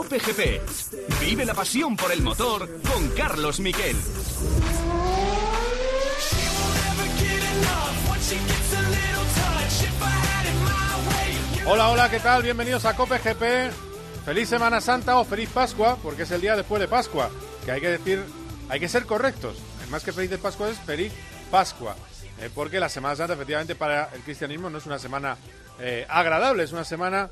Cope GP. Vive la pasión por el motor con Carlos Miquel. Hola, hola, ¿qué tal? Bienvenidos a Cope GP. Feliz Semana Santa o feliz Pascua, porque es el día después de Pascua, que hay que decir, hay que ser correctos. Más que feliz de Pascua es feliz Pascua, porque la Semana Santa efectivamente para el cristianismo no es una semana agradable, es una semana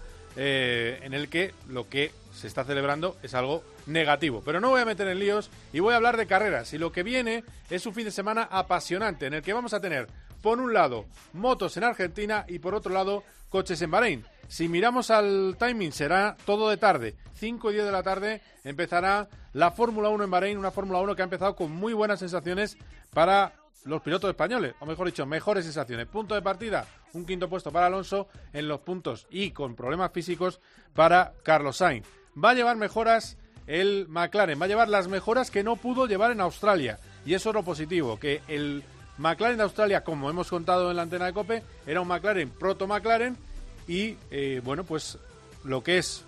en el que lo que se está celebrando es algo negativo. Pero no voy a meter en líos y voy a hablar de carreras. Y lo que viene es un fin de semana apasionante en el que vamos a tener, por un lado, motos en Argentina y por otro lado, coches en Bahrein. Si miramos al timing, será todo de tarde. 5 y 10 de la tarde empezará la Fórmula 1 en Bahrein, una Fórmula 1 que ha empezado con muy buenas sensaciones para los pilotos españoles, o mejor dicho, mejores sensaciones. Punto de partida, un quinto puesto para Alonso en los puntos y con problemas físicos para Carlos Sainz. Va a llevar mejoras el McLaren, va a llevar las mejoras que no pudo llevar en Australia. Y eso es lo positivo, que el McLaren de Australia, como hemos contado en la antena de COPE, era un McLaren proto-McLaren y, bueno, pues lo que es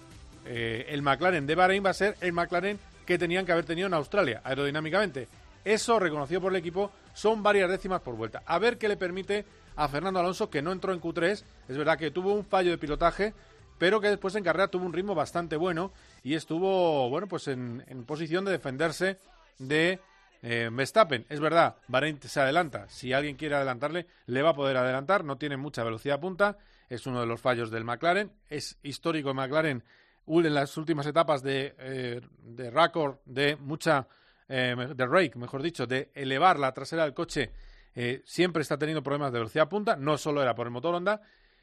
el McLaren de Bahrein va a ser el McLaren que tenían que haber tenido en Australia, aerodinámicamente. Eso, reconocido por el equipo, son varias décimas por vuelta. A ver qué le permite a Fernando Alonso, que no entró en Q3. Es verdad que tuvo un fallo de pilotaje, pero que después en carrera tuvo un ritmo bastante bueno y estuvo, bueno, pues en posición de defenderse de Verstappen. Es verdad, Bahrein se adelanta. Si alguien quiere adelantarle, le va a poder adelantar. No tiene mucha velocidad punta. Es uno de los fallos del McLaren. Es histórico el McLaren en las últimas etapas de récord, de mucha... de rake, mejor dicho, de elevar la trasera del coche, siempre está teniendo problemas de velocidad punta, no solo era por el motor Honda,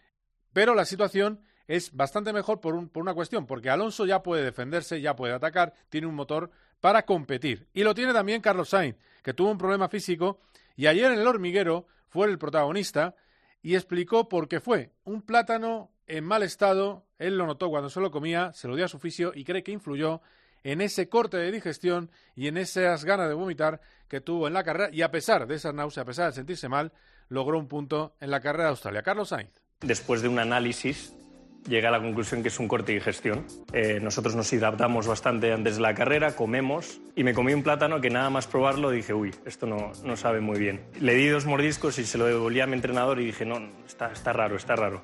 pero la situación es bastante mejor por una cuestión, porque Alonso ya puede defenderse, ya puede atacar, tiene un motor para competir, y lo tiene también Carlos Sainz, que tuvo un problema físico, y ayer en el hormiguero fue el protagonista, y explicó por qué fue un plátano en mal estado, él lo notó cuando se lo comía, se lo dio a su fisio, y cree que influyó en ese corte de digestión y en esas ganas de vomitar que tuvo en la carrera, y a pesar de esas náuseas, a pesar de sentirse mal, logró un punto en la carrera de Australia. Carlos Sainz. Después de un análisis, llega a la conclusión que es un corte de digestión. Nosotros nos hidratamos bastante antes de la carrera, comemos, y me comí un plátano que nada más probarlo dije, uy, esto no sabe muy bien. Le di 2 mordiscos y se lo devolví a mi entrenador y dije, no, está raro.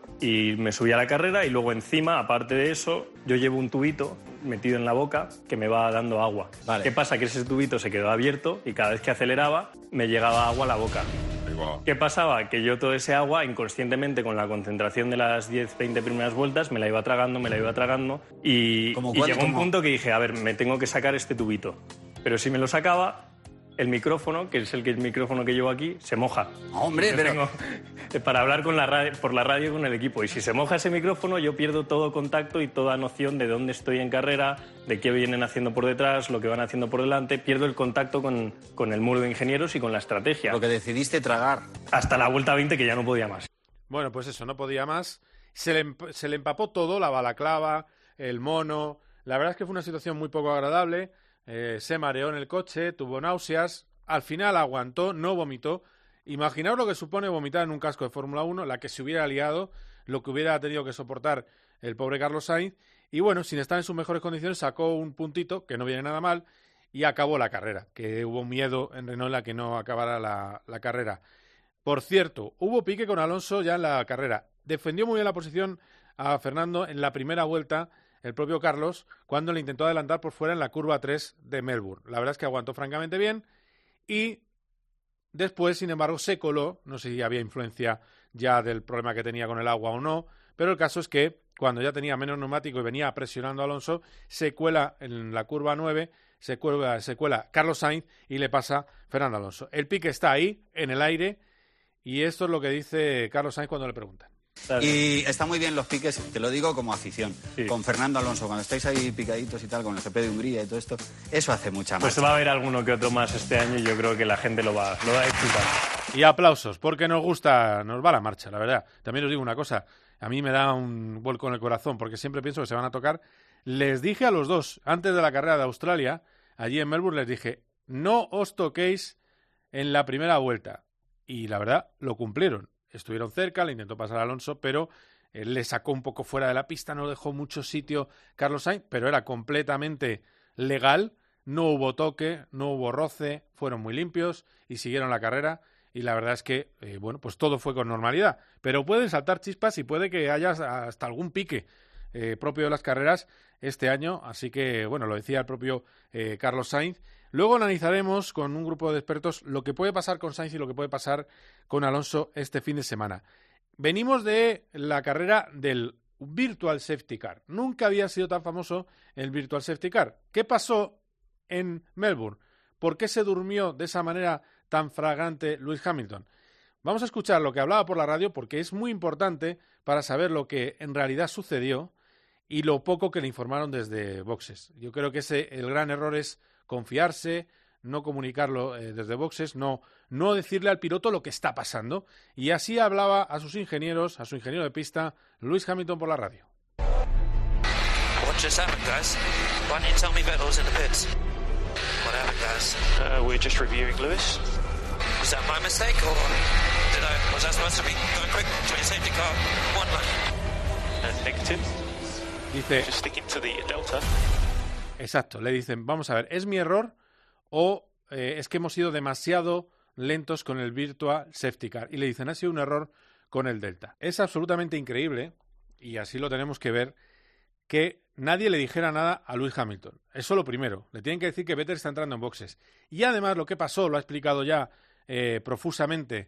Y me subí a la carrera y luego encima, aparte de eso, yo llevo un tubito metido en la boca que me va dando agua. Vale. ¿Qué pasa? Que ese tubito se quedó abierto y cada vez que aceleraba me llegaba agua a la boca. ¿Qué pasaba? Que yo todo ese agua, inconscientemente, con la concentración de las 10-20 primeras vueltas, me la iba tragando y llegó un punto que dije, a ver, me tengo que sacar este tubito. Pero si me lo sacaba, el micrófono, que es el micrófono que llevo aquí, se moja. Hombre, pero... Tengo para hablar por la radio con el equipo. Y si se moja ese micrófono, yo pierdo todo contacto y toda noción de dónde estoy en carrera, de qué vienen haciendo por detrás, lo que van haciendo por delante. Pierdo el contacto con el muro de ingenieros y con la estrategia. Lo que decidiste tragar. Hasta la vuelta 20, que ya no podía más. Bueno, pues eso, no podía más. Se le empapó todo, la balaclava, el mono. La verdad es que fue una situación muy poco agradable. Se mareó en el coche, tuvo náuseas, al final aguantó, no vomitó. Imaginaos lo que supone vomitar en un casco de Fórmula 1, la que se hubiera liado, lo que hubiera tenido que soportar el pobre Carlos Sainz. Y bueno, sin estar en sus mejores condiciones, sacó un puntito, que no viene nada mal, y acabó la carrera, que hubo miedo en Renault a que no acabara la carrera. Por cierto, hubo pique con Alonso ya en la carrera. Defendió muy bien la posición a Fernando en la primera vuelta, el propio Carlos, cuando le intentó adelantar por fuera en la curva 3 de Melbourne. La verdad es que aguantó francamente bien y después, sin embargo, se coló. No sé si había influencia ya del problema que tenía con el agua o no, pero el caso es que cuando ya tenía menos neumático y venía presionando a Alonso, se cuela en la curva 9, se cuela Carlos Sainz y le pasa Fernando Alonso. El pique está ahí, en el aire, y esto es lo que dice Carlos Sainz cuando le preguntan. Y está muy bien los piques, te lo digo como afición, sí. Con Fernando Alonso, cuando estáis ahí picaditos y tal, con el GP de Hungría y todo esto, eso hace mucha más. Pues va a haber alguno que otro más este año y yo creo que la gente lo va a disfrutar. Y aplausos, porque nos va la marcha, la verdad. También os digo una cosa, a mí me da un vuelco en el corazón, porque siempre pienso que se van a tocar. Les dije a los dos, antes de la carrera de Australia, allí en Melbourne, les dije, no os toquéis en la primera vuelta. Y la verdad, lo cumplieron. Estuvieron cerca, le intentó pasar a Alonso, pero le sacó un poco fuera de la pista, no dejó mucho sitio Carlos Sainz, pero era completamente legal, no hubo toque, no hubo roce, fueron muy limpios y siguieron la carrera. Y la verdad es que, pues todo fue con normalidad. Pero pueden saltar chispas y puede que haya hasta algún pique propio de las carreras este año. Así que, lo decía el propio Carlos Sainz. Luego analizaremos con un grupo de expertos lo que puede pasar con Sainz y lo que puede pasar con Alonso este fin de semana. Venimos de la carrera del Virtual Safety Car. Nunca había sido tan famoso el Virtual Safety Car. ¿Qué pasó en Melbourne? ¿Por qué se durmió de esa manera tan flagrante Lewis Hamilton? Vamos a escuchar lo que hablaba por la radio porque es muy importante para saber lo que en realidad sucedió y lo poco que le informaron desde boxes. Yo creo que el gran error es confiarse, no comunicarlo desde boxes, no decirle al piloto lo que está pasando. Y así hablaba a sus ingenieros, a su ingeniero de pista, Lewis Hamilton, por la radio. What just happened, guys? Why didn't you tell me Vettel's in the pits? What happened, guys? We're just reviewing, Lewis. Was that my mistake, or was I supposed to be going quick to your safety car? One lap. Negative. Dice, just sticking to the delta. Exacto, le dicen, vamos a ver, ¿es mi error o es que hemos sido demasiado lentos con el Virtual Safety Car? Y le dicen, ha sido un error con el Delta. Es absolutamente increíble, y así lo tenemos que ver, que nadie le dijera nada a Lewis Hamilton. Eso lo primero. Le tienen que decir que Vettel está entrando en boxes. Y además lo que pasó, lo ha explicado ya profusamente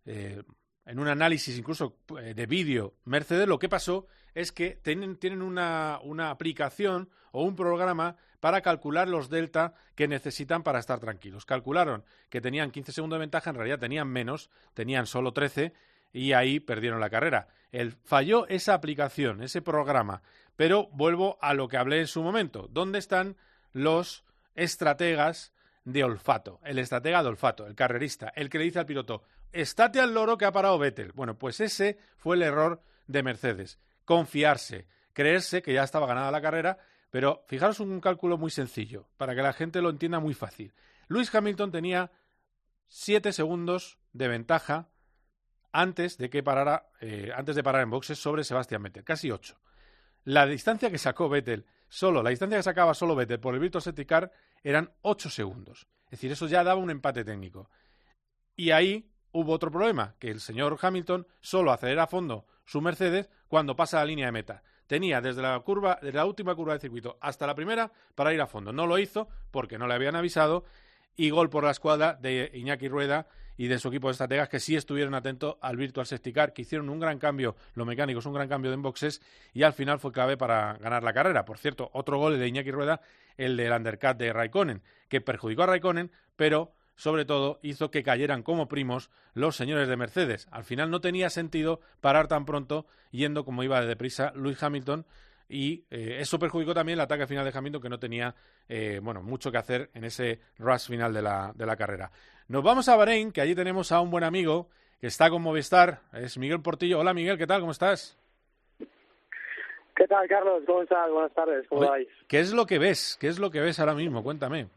en un análisis incluso de vídeo Mercedes, lo que pasó es que tienen una aplicación o un programa para calcular los delta que necesitan para estar tranquilos. Calcularon que tenían 15 segundos de ventaja, en realidad tenían menos, tenían solo 13 y ahí perdieron la carrera. Falló esa aplicación, ese programa. Pero vuelvo a lo que hablé en su momento. ¿Dónde están los estrategas de olfato? El estratega de olfato, el carrerista, el que le dice al piloto, estate al loro que ha parado Vettel. Bueno, pues ese fue el error de Mercedes. Confiarse, creerse que ya estaba ganada la carrera, pero fijaros un cálculo muy sencillo, para que la gente lo entienda muy fácil. Lewis Hamilton tenía 7 segundos de ventaja antes de parar en boxes sobre Sebastian Vettel, casi 8. La distancia que sacó Vettel, la distancia que sacaba solo Vettel por el Virtual Safety Car eran 8 segundos. Es decir, eso ya daba un empate técnico. Y ahí hubo otro problema, que el señor Hamilton solo acelera a fondo su Mercedes cuando pasa la línea de meta. Tenía desde la última curva del circuito hasta la primera para ir a fondo. No lo hizo porque no le habían avisado y gol por la escuadra de Iñaki Rueda y de su equipo de estrategas que sí estuvieron atentos al Virtual Safety Car, que hicieron un gran cambio, los mecánicos, un gran cambio en boxes y al final fue clave para ganar la carrera. Por cierto, otro gol de Iñaki Rueda, el del undercut de Raikkonen, que perjudicó a Raikkonen, pero sobre todo hizo que cayeran como primos los señores de Mercedes. Al final no tenía sentido parar tan pronto yendo como iba de deprisa Lewis Hamilton y eso perjudicó también el ataque final de Hamilton, que no tenía mucho que hacer en ese rush final de la carrera. Nos vamos a Bahrein, que allí tenemos a un buen amigo que está con Movistar, es Miguel Portillo. Hola Miguel, ¿qué tal? ¿Cómo estás? ¿Qué tal, Carlos? ¿Cómo estás? Buenas tardes, ¿cómo vais? ¿Qué es lo que ves? ¿Qué es lo que ves ahora mismo? Cuéntame.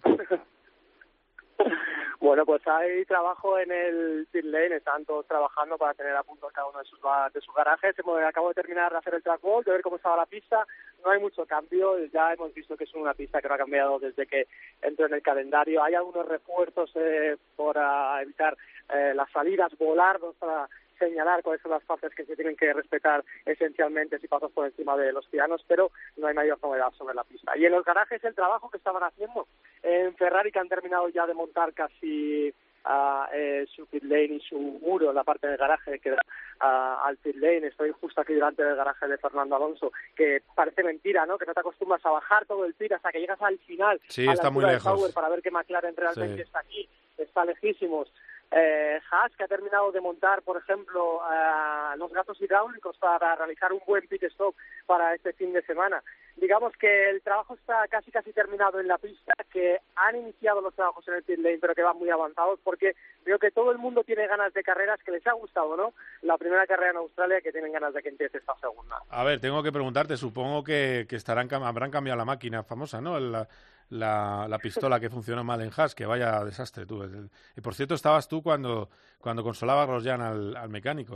Bueno, pues hay trabajo en el pit lane, están todos trabajando para tener a punto cada uno de sus garajes. Acabo de terminar de hacer el track walk, de ver cómo estaba la pista. No hay mucho cambio, ya hemos visto que es una pista que no ha cambiado desde que entró en el calendario. Hay algunos refuerzos para evitar las salidas, volarnos para señalar cuáles son las fases que se tienen que respetar esencialmente si pasas por encima de los pianos, pero no hay mayor novedad sobre la pista. Y en los garajes el trabajo que estaban haciendo en Ferrari, que han terminado ya de montar casi su pit lane y su muro en la parte del garaje que da al pit lane. Estoy justo aquí delante del garaje de Fernando Alonso, que parece mentira, ¿no? Que no te acostumbras a bajar todo el pit hasta que llegas al final, sí, a la está muy lejos, Sauber, para ver que McLaren realmente está aquí, está lejísimos. Haas, que ha terminado de montar, por ejemplo, los gatos hidráulicos para realizar un buen pit stop para este fin de semana. Digamos que el trabajo está casi terminado en la pista, que han iniciado los trabajos en el pit lane, pero que van muy avanzados, porque veo que todo el mundo tiene ganas de carreras, que les ha gustado, ¿no? La primera carrera en Australia, que tienen ganas de que empiece esta segunda. A ver, tengo que preguntarte, supongo que habrán cambiado la máquina famosa, ¿no? La pistola que funcionó mal en Haas, que vaya desastre tú. Y por cierto, estabas tú cuando consolaba a Grosjean al mecánico, ¿no?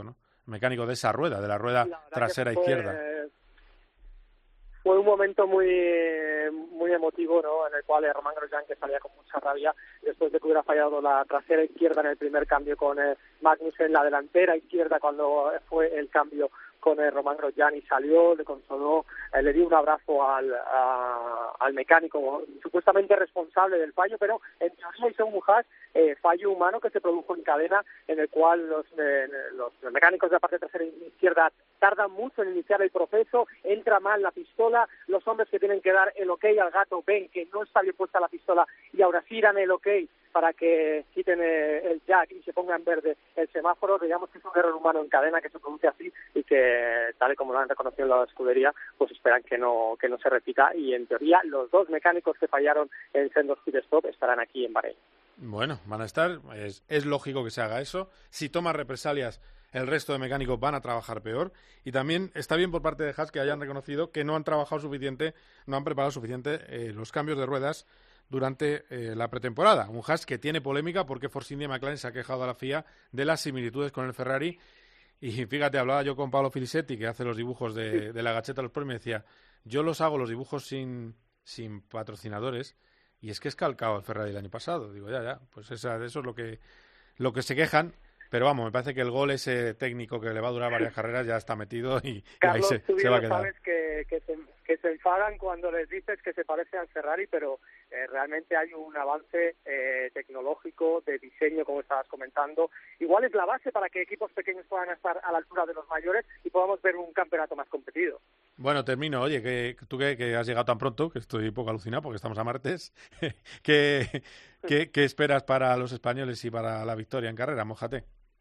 mecánico de esa rueda, de la rueda trasera izquierda. Fue un momento muy emotivo, ¿no? En el cual Román Grosjean, que salía con mucha rabia después de que hubiera fallado la trasera izquierda en el primer cambio con Magnussen, la delantera izquierda cuando fue el cambio con Román Grosjean, y salió, le consoló, le dio un abrazo al mecánico supuestamente responsable del fallo, pero en teoría, y según Haas, fallo humano que se produjo en cadena, en el cual los mecánicos de la parte trasera izquierda tardan mucho en iniciar el proceso, entra mal la pistola, los hombres que tienen que dar el ok al gato ven que no está bien puesta la pistola y ahora sí dan el ok para que quiten el jack y se ponga en verde el semáforo. Digamos que es un error humano en cadena que se produce así y que, tal y como lo han reconocido en la escudería, pues esperan que no se repita, y en teoría los 2 mecánicos que fallaron en sendos pit stop estarán aquí en Bahrein. Bueno, van a estar, es lógico que se haga eso. Si toma represalias, el resto de mecánicos van a trabajar peor, y también está bien por parte de Haas que hayan reconocido que no han trabajado suficiente, no han preparado suficiente los cambios de ruedas durante la pretemporada. Un Haas que tiene polémica porque Force India McLaren se ha quejado a la FIA de las similitudes con el Ferrari, y fíjate, hablaba yo con Paolo Filisetti, que hace los dibujos de la gacheta de los premios, y me decía, yo los dibujos sin patrocinadores, y es que es calcado el Ferrari del año pasado. Digo, ya, pues eso es lo que se quejan. Pero vamos, me parece que el gol ese técnico que le va a durar varias carreras ya está metido y Carlos, ahí se va a quedar. Sabes que se enfadan cuando les dices que se parece al Ferrari, pero realmente hay un avance tecnológico, de diseño, como estabas comentando. Igual es la base para que equipos pequeños puedan estar a la altura de los mayores y podamos ver un campeonato más competido. Bueno, termino. Oye, que tú que has llegado tan pronto, que estoy un poco alucinado porque estamos a martes, ¿qué esperas para los españoles y para la victoria en carrera? Mójate.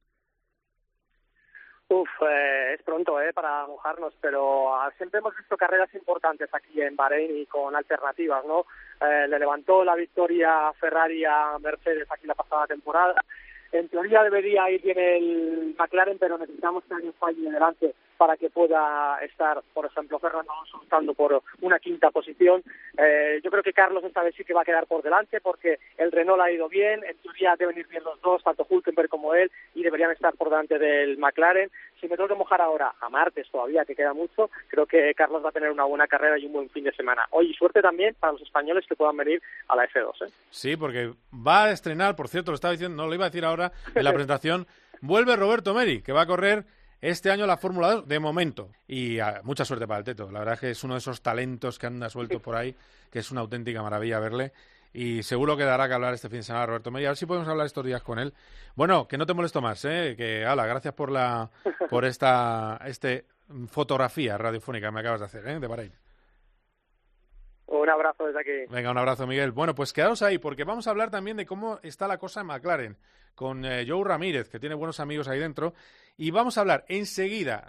Es pronto para mojarnos, pero siempre hemos visto carreras importantes aquí en Bahrein y con alternativas, ¿no? Le levantó la victoria Ferrari a Mercedes aquí la pasada temporada. En teoría debería ir bien el McLaren, pero necesitamos que alguien falle delante para que pueda estar, por ejemplo, Fernando Alonso luchando por una quinta posición. Yo creo que Carlos esta vez sí que va a quedar por delante porque el Renault ha ido bien, en teoría deben ir bien los dos, tanto Hülkenberg como él, y deberían estar por delante del McLaren. Si me tengo que mojar ahora a martes todavía, que queda mucho, creo que Carlos va a tener una buena carrera y un buen fin de semana. Hoy suerte también para los españoles que puedan venir a la F2. Sí, porque va a estrenar, por cierto, lo estaba diciendo, no lo iba a decir ahora en la presentación, vuelve Roberto Meri, que va a correr este año la Fórmula 2 de momento. Y mucha suerte para el Teto. La verdad es que es uno de esos talentos que anda sueltos por ahí, que es una auténtica maravilla verle. Y seguro que dará que hablar este fin de semana Roberto Meri. A ver si podemos hablar estos días con él. Bueno, que no te molesto más, que gracias por esta fotografía radiofónica que me acabas de hacer, de Bahrein. Un abrazo desde aquí. Venga, un abrazo, Miguel. Bueno, pues quedaos ahí, porque vamos a hablar también de cómo está la cosa en McLaren, con Joe Ramírez, que tiene buenos amigos ahí dentro, y vamos a hablar enseguida,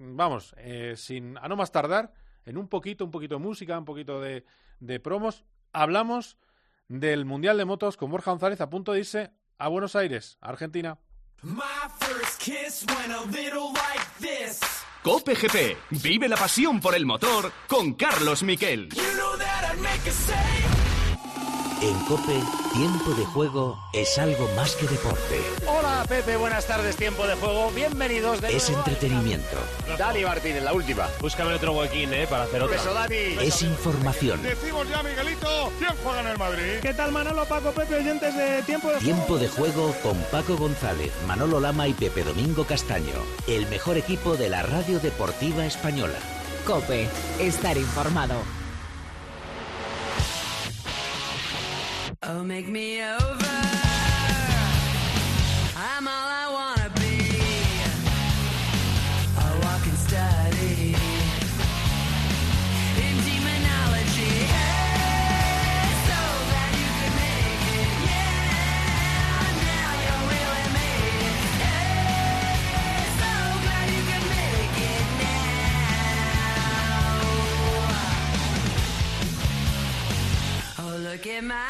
a no más tardar, en un poquito de música, un poquito de promos, hablamos del Mundial de Motos con Borja González a punto de irse a Buenos Aires, Argentina. COPE GP. Vive la pasión por el motor con Carlos Miquel. En COPE, tiempo de juego es algo más que deporte. Hola, Pepe, buenas tardes, tiempo de juego. Bienvenidos de Es nuevo. Entretenimiento. Dani Martínez, la última. Búscame otro huequín, para hacer otra. Eso, Dani. Es información. Decimos ya, Miguelito, ¿quién juega en el Madrid? ¿Qué tal, Manolo, Paco, Pepe, oyentes de Tiempo de Juego? Tiempo de juego con Paco González, Manolo Lama y Pepe Domingo Castaño. El mejor equipo de la radio deportiva española. COPE. Estar informado. Oh, make me over. I'm all I wanna be. A walking study in demonology. Hey, so glad you could make it. Yeah, now you really made it. Hey, so glad you could make it now. Oh, look at my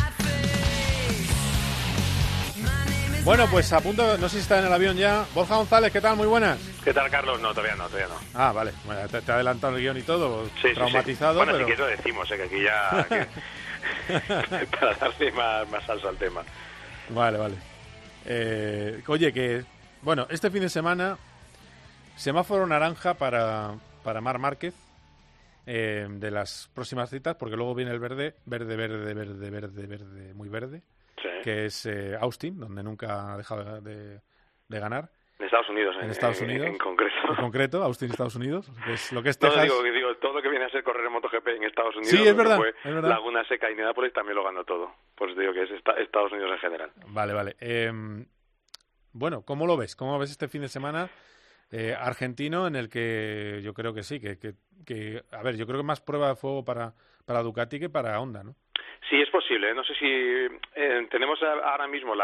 Bueno, pues a punto, no sé si está en el avión ya. Borja González, ¿qué tal? Muy buenas. ¿Qué tal, Carlos? No, todavía no. Ah, vale. Bueno, te ha adelantado el guión y todo, sí, traumatizado. Sí. Bueno, pero... sí que eso decimos, que aquí ya... para darle más salsa al tema. Vale. Oye, que... Bueno, este fin de semana semáforo naranja para Marc Márquez de las próximas citas, porque luego viene el verde, muy verde, Sí. que es Austin, donde nunca ha dejado de ganar. En Estados Unidos, En Estados Unidos. En concreto. En concreto, Austin, Estados Unidos, que es lo que es No, Texas. digo, todo lo que viene a ser correr en MotoGP en Estados Unidos. Sí, es verdad, fue es verdad. Laguna Seca y Indianápolis también lo ganó todo. Pues digo que es Estados Unidos en general. Vale. Bueno, ¿cómo lo ves? ¿Cómo ves este fin de semana argentino en el que yo creo que sí, que a ver, yo creo que más prueba de fuego para Ducati que para Honda, ¿no? Sí, es posible. No sé si tenemos ahora mismo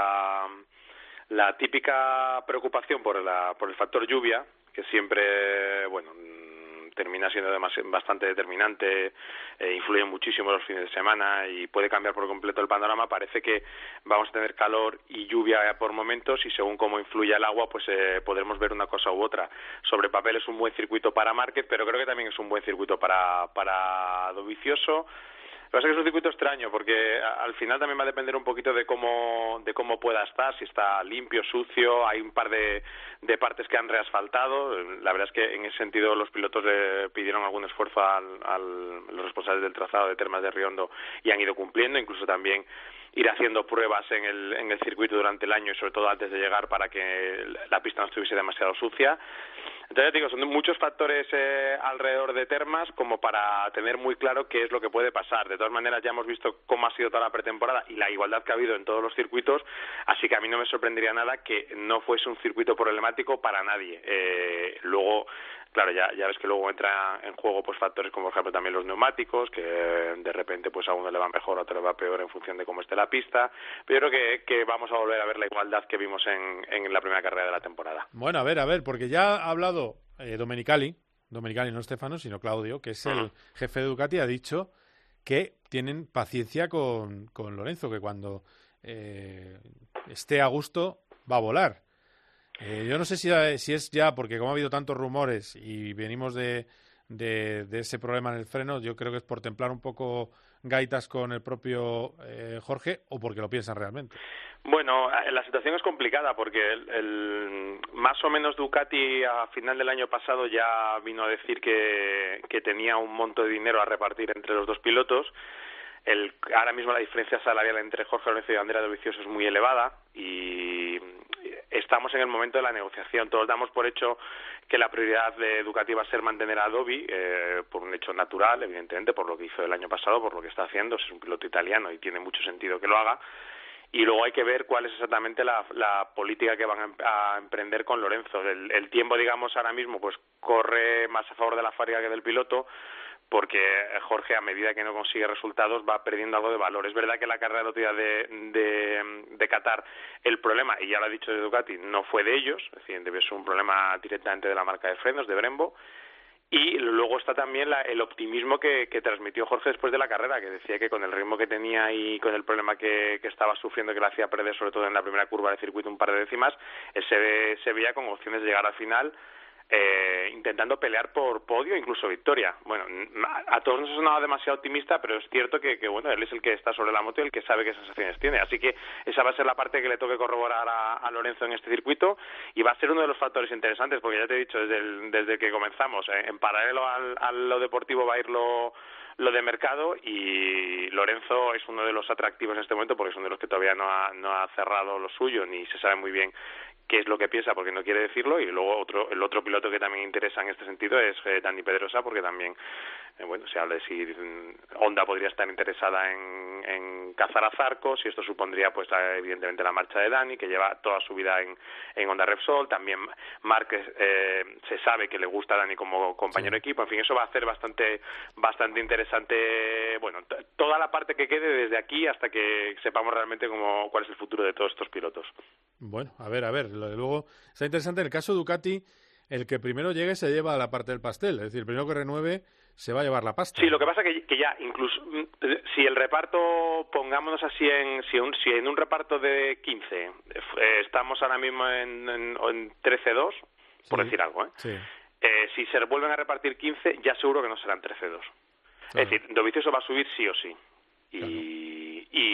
la típica preocupación por el factor lluvia, que siempre, bueno, termina siendo bastante determinante, influye muchísimo los fines de semana y puede cambiar por completo el panorama. Parece que vamos a tener calor y lluvia por momentos y según cómo influya el agua, pues podremos ver una cosa u otra. Sobre papel es un buen circuito para Márquez, pero creo que también es un buen circuito para Dovizioso. Lo que pasa es que es un circuito extraño porque al final también va a depender un poquito de cómo pueda estar, si está limpio, sucio. Hay un par de partes que han reasfaltado. La verdad es que en ese sentido los pilotos le pidieron algún esfuerzo a los responsables del trazado de Termas de Riondo y han ido cumpliendo, incluso también ir haciendo pruebas en el circuito durante el año y sobre todo antes de llegar para que la pista no estuviese demasiado sucia. Entonces, digo, son muchos factores alrededor de Termas como para tener muy claro qué es lo que puede pasar. De todas maneras, ya hemos visto cómo ha sido toda la pretemporada y la igualdad que ha habido en todos los circuitos, así que a mí no me sorprendería nada que no fuese un circuito problemático para nadie. Luego, claro, ya ves que luego entra en juego pues factores como, por ejemplo, también los neumáticos, que de repente pues a uno le va mejor, a otro le va peor en función de cómo esté la pista. Pero yo creo que vamos a volver a ver la igualdad que vimos en la primera carrera de la temporada. Bueno, a ver, porque ya ha hablado Domenicali no Stefano, sino Claudio, que es el jefe de Ducati, ha dicho que tienen paciencia con Lorenzo, que cuando esté a gusto va a volar. Yo no sé si es ya, porque como ha habido tantos rumores y venimos de ese problema en el freno, yo creo que es por templar un poco gaitas con el propio Jorge o porque lo piensan realmente. Bueno, la situación es complicada porque más o menos Ducati a final del año pasado ya vino a decir que tenía un monto de dinero a repartir entre los dos pilotos. Ahora mismo la diferencia salarial entre Jorge Lorenzo y Andrea Dovizioso es muy elevada y estamos en el momento de la negociación. Todos damos por hecho que la prioridad de Ducati va a ser mantener a Dovi por un hecho natural, evidentemente, por lo que hizo el año pasado, por lo que está haciendo. Es un piloto italiano y tiene mucho sentido que lo haga. Y luego hay que ver cuál es exactamente la política que van a emprender con Lorenzo. El tiempo, digamos, ahora mismo pues corre más a favor de la fábrica que del piloto, porque Jorge, a medida que no consigue resultados, va perdiendo algo de valor. Es verdad que la carrera de otro día de Qatar, el problema, y ya lo ha dicho de Ducati, no fue de ellos, es decir, debió ser un problema directamente de la marca de frenos, de Brembo. Y luego está también el optimismo que transmitió Jorge después de la carrera, que decía que con el ritmo que tenía y con el problema que estaba sufriendo, que le hacía perder sobre todo en la primera curva del circuito un par de décimas, él se veía con opciones de llegar al final intentando pelear por podio, incluso victoria. Bueno, a todos nos ha sonado demasiado optimista, pero es cierto que bueno, él es el que está sobre la moto y el que sabe qué sensaciones tiene. Así que esa va a ser la parte que le toque corroborar a Lorenzo en este circuito y va a ser uno de los factores interesantes, porque ya te he dicho desde que comenzamos, en paralelo a lo deportivo va a ir lo de mercado, y Lorenzo es uno de los atractivos en este momento porque es uno de los que todavía no ha cerrado lo suyo ni se sabe muy bien qué es lo que piensa porque no quiere decirlo. Y luego el otro piloto que también interesa en este sentido es Dani Pedrosa, porque también se habla de si Honda podría estar interesada en cazar a Zarco, si esto supondría pues evidentemente la marcha de Dani, que lleva toda su vida en Honda Repsol. También Marc se sabe que le gusta a Dani como compañero de equipo. En fin, eso va a ser bastante interesante, bueno, toda la parte que quede desde aquí hasta que sepamos realmente cuál es el futuro de todos estos pilotos. Bueno, a ver, luego está interesante. En el caso de Ducati, el que primero llegue se lleva la parte del pastel, es decir, el primero que renueve se va a llevar la pasta. Sí, lo que pasa que ya incluso si el reparto, pongámonos así, si en un reparto de 15 estamos ahora mismo en 13-2, por decir algo, Sí. Si se vuelven a repartir 15, ya seguro que no serán 13-2. Claro. Es decir, Dovizioso va a subir sí o sí. Y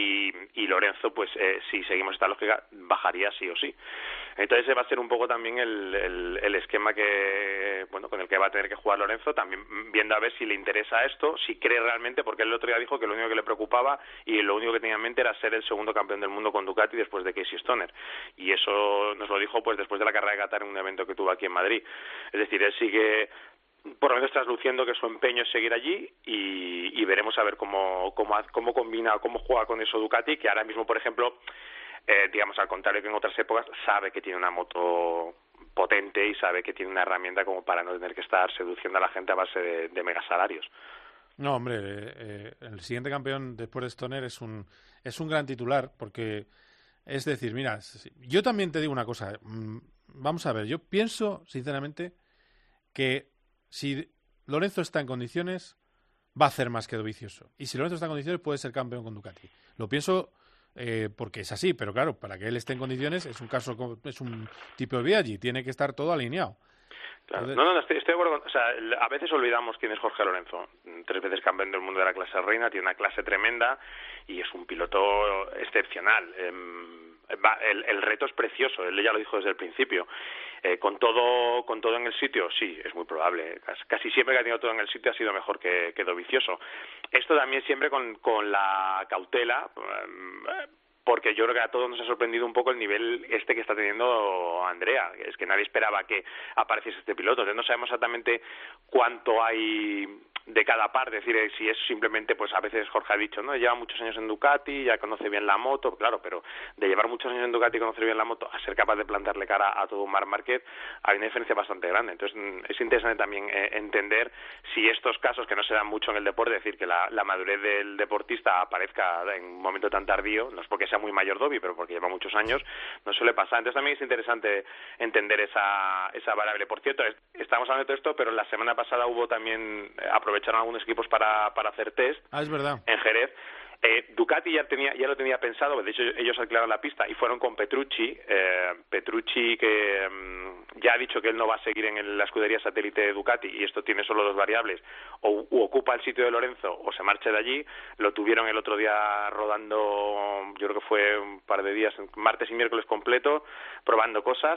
y Lorenzo, pues si seguimos esta lógica, bajaría sí o sí. Entonces ese va a ser un poco también el esquema que, bueno, con el que va a tener que jugar Lorenzo, también viendo a ver si le interesa esto, si cree realmente, porque él el otro día dijo que lo único que le preocupaba y lo único que tenía en mente era ser el segundo campeón del mundo con Ducati después de Casey Stoner, y eso nos lo dijo pues después de la carrera de Qatar en un evento que tuvo aquí en Madrid. Es decir, él sigue por lo menos trasluciendo que su empeño es seguir allí y veremos a ver cómo combina, cómo juega con eso Ducati, que ahora mismo, por ejemplo, digamos al contrario que en otras épocas, sabe que tiene una moto potente y sabe que tiene una herramienta como para no tener que estar seduciendo a la gente a base de megasalarios. No, hombre, el siguiente campeón después de Stoner es un gran titular, porque es decir, mira, yo también te digo una cosa, vamos a ver, yo pienso sinceramente que si Lorenzo está en condiciones va a hacer más que Dovizioso, y si Lorenzo está en condiciones puede ser campeón con Ducati. Lo pienso porque es así, pero claro, para que él esté en condiciones es un tipo de Biaggi, tiene que estar todo alineado. Claro. No, estoy de acuerdo. O sea, a veces olvidamos quién es Jorge Lorenzo. 3 veces campeón del mundo de la clase reina, tiene una clase tremenda y es un piloto excepcional. El reto es precioso, él ya lo dijo desde el principio. Con todo en el sitio, sí, es muy probable. Casi siempre que ha tenido todo en el sitio ha sido mejor que Dovizioso. Esto también siempre con la cautela, porque yo creo que a todos nos ha sorprendido un poco el nivel que está teniendo Andrea. Es que nadie esperaba que apareciese este piloto. Entonces no sabemos exactamente cuánto hay de cada parte, es decir, si es simplemente, pues a veces Jorge ha dicho, no, lleva muchos años en Ducati, ya conoce bien la moto, claro, pero de llevar muchos años en Ducati y conocer bien la moto a ser capaz de plantarle cara a todo un Marc Márquez, hay una diferencia bastante grande. Entonces es interesante también entender si estos casos que no se dan mucho en el deporte, es decir, que la madurez del deportista aparezca en un momento tan tardío, no es porque sea muy mayor Dovi, pero porque lleva muchos años, no suele pasar. Entonces también es interesante entender esa variable. Por cierto, estamos hablando de todo esto, pero la semana pasada hubo también, aprovecharon algunos equipos para hacer test. Es verdad. En Jerez. Ducati ya lo tenía pensado, de hecho ellos alquilaron la pista y fueron con Petrucci. Petrucci que ya ha dicho que él no va a seguir en la escudería satélite de Ducati, y esto tiene solo 2 variables, o ocupa el sitio de Lorenzo o se marcha de allí. Lo tuvieron el otro día rodando, yo creo que fue un par de días, martes y miércoles completo, probando cosas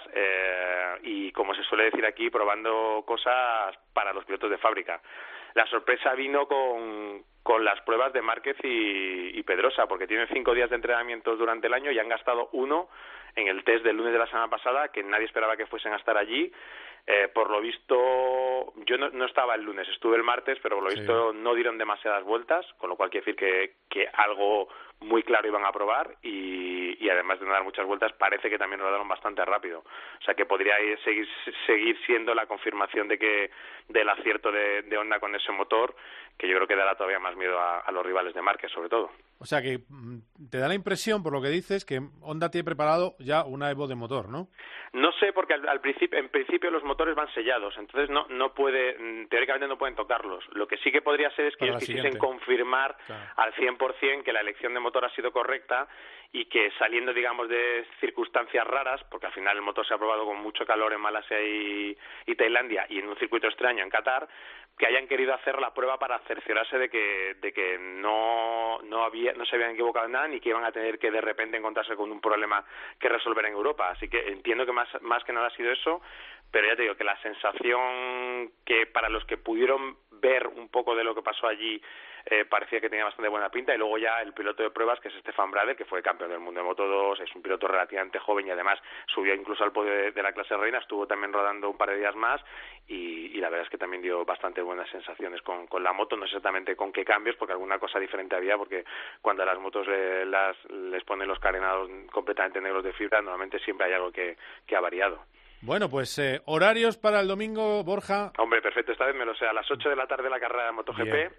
y, como se suele decir aquí, probando cosas para los pilotos de fábrica. La sorpresa vino con las pruebas de Márquez y Pedrosa, porque tienen 5 días de entrenamiento durante el año y han gastado 1 en el test del lunes de la semana pasada, que nadie esperaba que fuesen a estar allí. Por lo visto, yo no estaba el lunes, estuve el martes, pero por lo visto no dieron demasiadas vueltas, con lo cual quiere decir que algo muy claro iban a probar, y además de no dar muchas vueltas, parece que también rodaron bastante rápido. O sea que podría seguir siendo la confirmación del acierto de Honda con ese motor, que yo creo que dará todavía más miedo a los rivales de Márquez, sobre todo. O sea que te da la impresión, por lo que dices, que Honda tiene preparado ya una Evo de motor, ¿no? No sé, porque en principio los motores van sellados, entonces no puede, teóricamente no pueden tocarlos. Lo que sí que podría ser es que ellos quisiesen confirmar al 100% que la elección de motor ha sido correcta, y que saliendo, digamos, de circunstancias raras, porque al final el motor se ha probado con mucho calor en Malasia y Tailandia, y en un circuito extraño en Qatar, que hayan querido hacer la prueba para cerciorarse de que no se habían equivocado en nada, ni que iban a tener que de repente encontrarse con un problema que resolver en Europa. Así que entiendo que más que nada ha sido eso, pero ya te digo que la sensación que para los que pudieron ver un poco de lo que pasó allí, parecía que tenía bastante buena pinta. Y luego ya el piloto de pruebas, que es Stefan Bradl, que fue campeón del mundo de Moto 2, es un piloto relativamente joven y además subió incluso al podio de la clase reina, estuvo también rodando un par de días más y la verdad es que también dio bastante buenas sensaciones con la moto. No sé exactamente con qué cambios, porque alguna cosa diferente había, porque cuando a las motos les ponen los carenados completamente negros de fibra, normalmente siempre hay algo que ha variado. Bueno, pues horarios para el domingo, Borja. Hombre, perfecto, esta vez me lo sé. A las 8 de la tarde la carrera de MotoGP. Bien.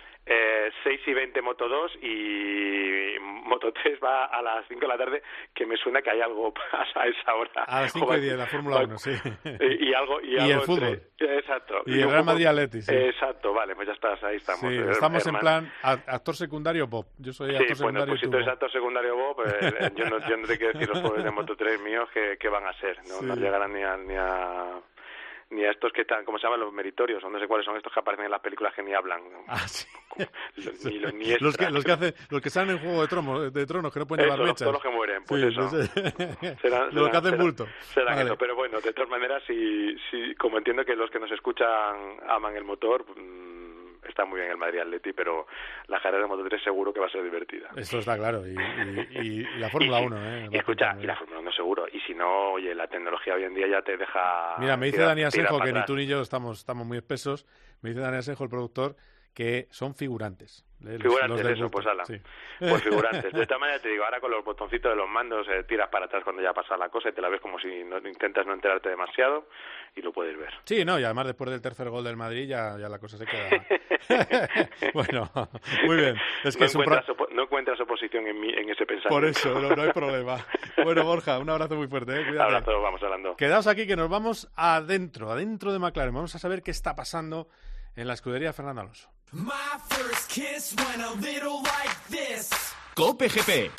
6:20 Moto 2 y Moto 3 va a las 5 de la tarde, que me suena que hay algo pasa a esa hora. A las 5:10 la Fórmula 1, sí. Y algo el fútbol. Exacto. Y el Real Madrid Atleti, sí. Exacto, vale, pues ya estás, ahí estamos. Sí, estamos en plan actor secundario Bob. Yo soy actor secundario. Pues si tú eres actor secundario Bob, yo no te quiero decir los pobres de Moto 3 míos que van a ser, no llegarán ni a estos que están, ¿cómo se llaman? Los meritorios, o no sé cuáles son estos que aparecen en las películas que ni hablan. Sí. Ni extras. los que salen en Juego de Tronos, que no pueden llevar mechas. Todos los que mueren, pues sí, eso. Los que hacen bulto. Serán vale. eso, pero bueno, de todas maneras, si como entiendo que los que nos escuchan aman el motor, está muy bien el Madrid Atleti, pero la carrera de Moto3 seguro que va a ser divertida. Eso está claro, y la Fórmula 1, Y escucha, y la Fórmula 1 seguro, y si no, oye, la tecnología hoy en día ya te deja... Mira, me dice Dani Asenjo, que ni tú ni yo estamos muy espesos, me dice Dani Asenjo, el productor, que son figurantes. Figurantes, los eso, pues ala. Sí. Pues figurantes. De esta manera te digo, ahora con los botoncitos de los mandos tiras para atrás cuando ya pasa la cosa y te la ves como si intentas no enterarte demasiado y lo puedes ver. Sí, no, y además después del tercer gol del Madrid ya la cosa se queda... Bueno, muy bien. Es que no encuentras oposición en ese pensamiento. Por eso, no hay problema. Bueno, Borja, un abrazo muy fuerte. Cuídate. Abrazo, vamos hablando. Quedaos aquí que nos vamos adentro de McLaren. Vamos a saber qué está pasando en la escudería de Fernando Alonso. Cope GP.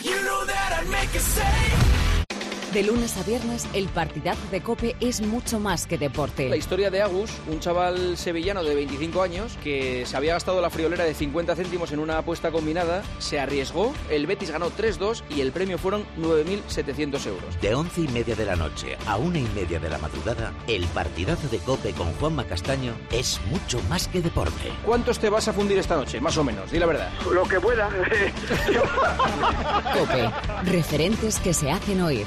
De lunes a viernes, el partidazo de COPE es mucho más que deporte. La historia de Agus, un chaval sevillano de 25 años que se había gastado la friolera de 50 céntimos en una apuesta combinada, se arriesgó, el Betis ganó 3-2 y el premio fueron 9.700 euros. De 11:30 de la noche a 1:30 de la madrugada, el partidazo de COPE con Juanma Castaño es mucho más que deporte. ¿Cuántos te vas a fundir esta noche? Más o menos, di la verdad. Lo que pueda. COPE, referentes que se hacen oír.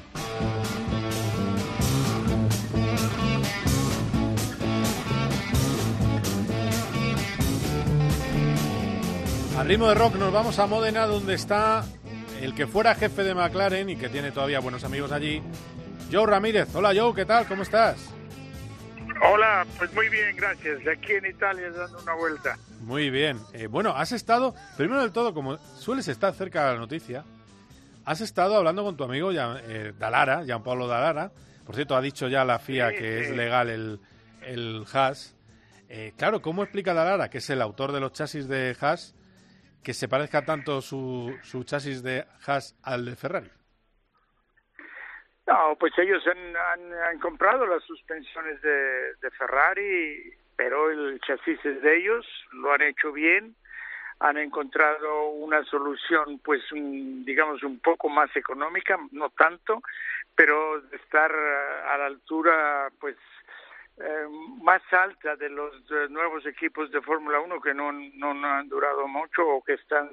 Al ritmo de rock nos vamos a Módena, donde está el que fuera jefe de McLaren y que tiene todavía buenos amigos allí, Joe Ramírez. Hola Joe, ¿qué tal? ¿Cómo estás? Hola, pues muy bien, gracias. Aquí en Italia dando una vuelta. Muy bien. Bueno, has estado, primero del todo, como sueles estar cerca de la noticia, has estado hablando con tu amigo Dallara, Gianpaolo Dallara. Por cierto, ha dicho ya la FIA que es legal el Haas. Claro, ¿cómo explica Dallara, que es el autor de los chasis de Haas, que se parezca tanto su chasis de Haas al de Ferrari? No, pues ellos han comprado las suspensiones de Ferrari, pero el chasis es de ellos, lo han hecho bien, han encontrado una solución, pues, digamos, un poco más económica, no tanto, pero de estar a la altura, pues, más alta de los nuevos equipos de Fórmula 1 que no han durado mucho o que están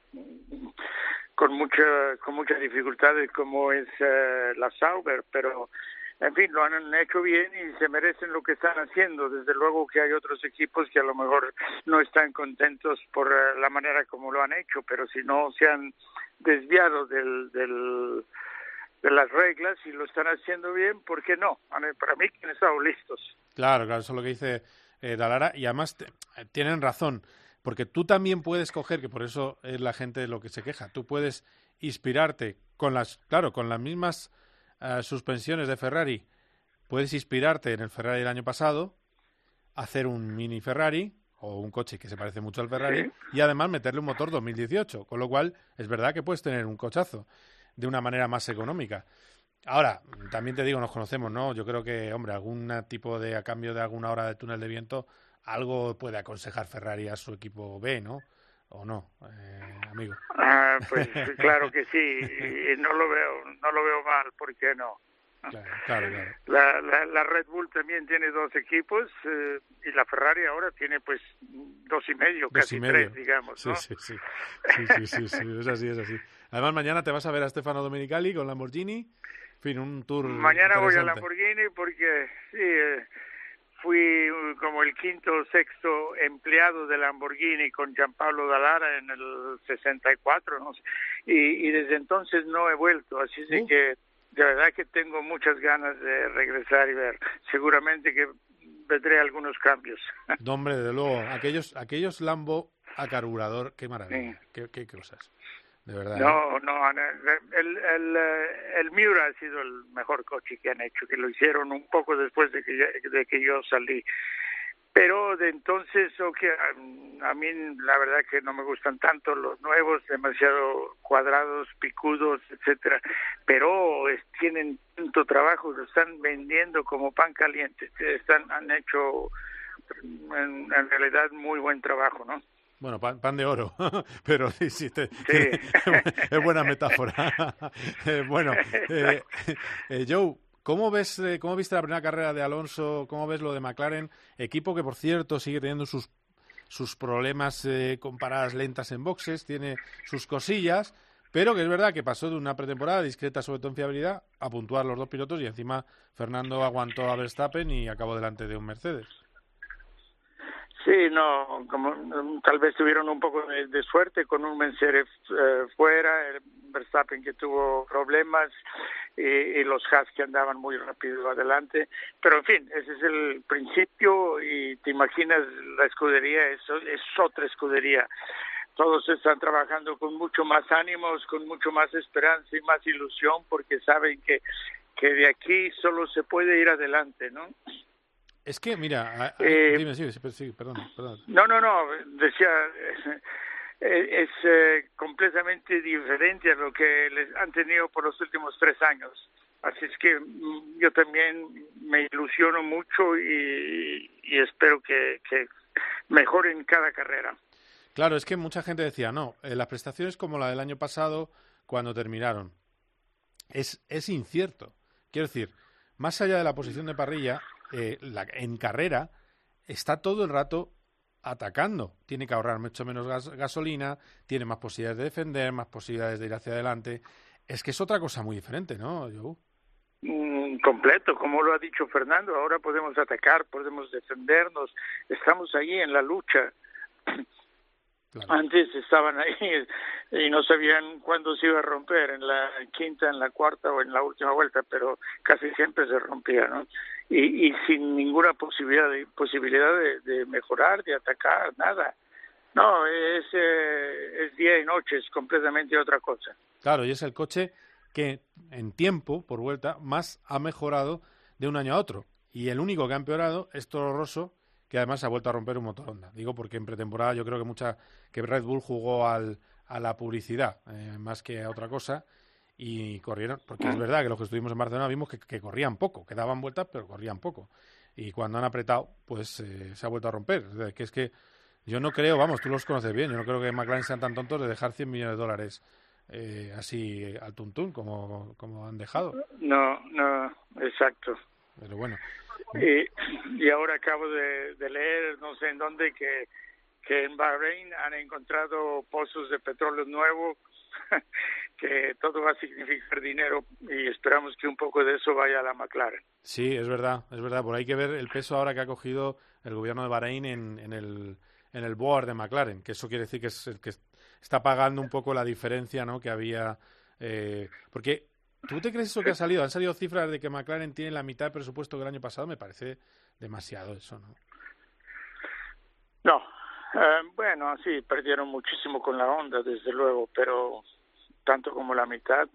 con muchas dificultades, como es la Sauber, pero en fin, lo han hecho bien y se merecen lo que están haciendo. Desde luego que hay otros equipos que a lo mejor no están contentos por la manera como lo han hecho, pero si no se han desviado de las reglas y lo están haciendo bien, ¿por qué no? Para mí que han estado listos. Claro, eso es lo que dice Dallara, y además tienen razón, porque tú también puedes coger, que por eso es la gente lo que se queja, tú puedes inspirarte con las mismas suspensiones de Ferrari, puedes inspirarte en el Ferrari del año pasado, hacer un mini Ferrari o un coche que se parece mucho al Ferrari, ¿sí? Y además meterle un motor 2018, con lo cual es verdad que puedes tener un cochazo de una manera más económica. Ahora, también te digo, nos conocemos, ¿no? Yo creo que, hombre, algún tipo de, a cambio de alguna hora de túnel de viento, algo puede aconsejar Ferrari a su equipo B, ¿no? ¿O no, amigo? Pues claro que sí, y no lo veo mal, ¿por qué no? Claro. La Red Bull también tiene dos equipos y la Ferrari ahora tiene pues 2,5, casi 3, digamos, ¿no? Sí, es así. Además, mañana te vas a ver a Stefano Domenicali con Lamborghini, en fin, un tour mañana voy a Lamborghini porque fui como el quinto o sexto empleado de Lamborghini con Gianpaolo Dallara en el 64, no sé, y desde entonces no he vuelto, así de que de verdad que tengo muchas ganas de regresar y ver. Seguramente que vendré algunos cambios. No, hombre, de luego, aquellos Lambo a carburador, qué maravilla, sí. qué cosas, de verdad. No, el Miura ha sido el mejor coche que han hecho, que lo hicieron un poco después de que yo salí. Pero de entonces, a mí la verdad que no me gustan tanto los nuevos, demasiado cuadrados, picudos, etcétera. Pero tienen tanto trabajo, lo están vendiendo como pan caliente. Han hecho en realidad muy buen trabajo, ¿no? Bueno, pan de oro, pero sí. Es buena metáfora. Joe, ¿cómo viste la primera carrera de Alonso? ¿Cómo ves lo de McLaren? Equipo que, por cierto, sigue teniendo sus problemas con paradas lentas en boxes, tiene sus cosillas, pero que es verdad que pasó de una pretemporada discreta, sobre todo en fiabilidad, a puntuar los dos pilotos y encima Fernando aguantó a Verstappen y acabó delante de un Mercedes. Sí, no, como tal vez tuvieron un poco de suerte con un Mercedes fuera, el Verstappen que tuvo problemas y los Haas que andaban muy rápido adelante, pero en fin, ese es el principio y te imaginas la escudería, es otra escudería. Todos están trabajando con mucho más ánimos, con mucho más esperanza y más ilusión porque saben que de aquí solo se puede ir adelante, ¿no? Es que, mira, dime, sí, perdón. No, decía, es completamente diferente a lo que les han tenido por los últimos 3 años. Así es que yo también me ilusiono mucho y espero que mejoren cada carrera. Claro, es que mucha gente decía, no, las prestaciones como la del año pasado, cuando terminaron, es incierto. Quiero decir, más allá de la posición de parrilla, en carrera está todo el rato atacando. Tiene que ahorrar mucho menos gasolina, tiene más posibilidades de defender, más posibilidades de ir hacia adelante. Es que es otra cosa muy diferente, ¿no, Joe? Completo, como lo ha dicho Fernando, ahora podemos atacar, podemos defendernos, estamos ahí en la lucha. Claro. Antes estaban ahí y no sabían cuándo se iba a romper, en la quinta, en la cuarta o en la última vuelta, pero casi siempre se rompía, ¿no? Y sin ninguna posibilidad de mejorar, de atacar, nada. No, es día y noche, es completamente otra cosa. Claro, y es el coche que en tiempo, por vuelta, más ha mejorado de un año a otro. Y el único que ha empeorado es Toro Rosso, que además se ha vuelto a romper un motor Honda. Digo porque en pretemporada yo creo que Red Bull jugó a la publicidad más que a otra cosa y corrieron, porque es verdad que los que estuvimos en Barcelona vimos que corrían poco, que daban vueltas pero corrían poco. Y cuando han apretado, pues se ha vuelto a romper. Es que yo no creo, vamos, tú los conoces bien, yo no creo que McLaren sean tan tontos de dejar $100 millones así al tuntún como han dejado. No, exacto. Pero bueno. Y ahora acabo de leer, no sé en dónde, que en Bahrein han encontrado pozos de petróleo nuevos, que todo va a significar dinero y esperamos que un poco de eso vaya a la McLaren. Sí, es verdad, por ahí hay que ver el peso ahora que ha cogido el gobierno de Bahrein en el board de McLaren, que eso quiere decir que es el que está pagando un poco la diferencia, ¿no?, que había, porque ¿tú te crees eso que ha salido? Han salido cifras de que McLaren tiene la mitad del presupuesto que el año pasado. Me parece demasiado eso, ¿no? No. Bueno, sí, perdieron muchísimo con la Honda, desde luego, pero tanto como la mitad,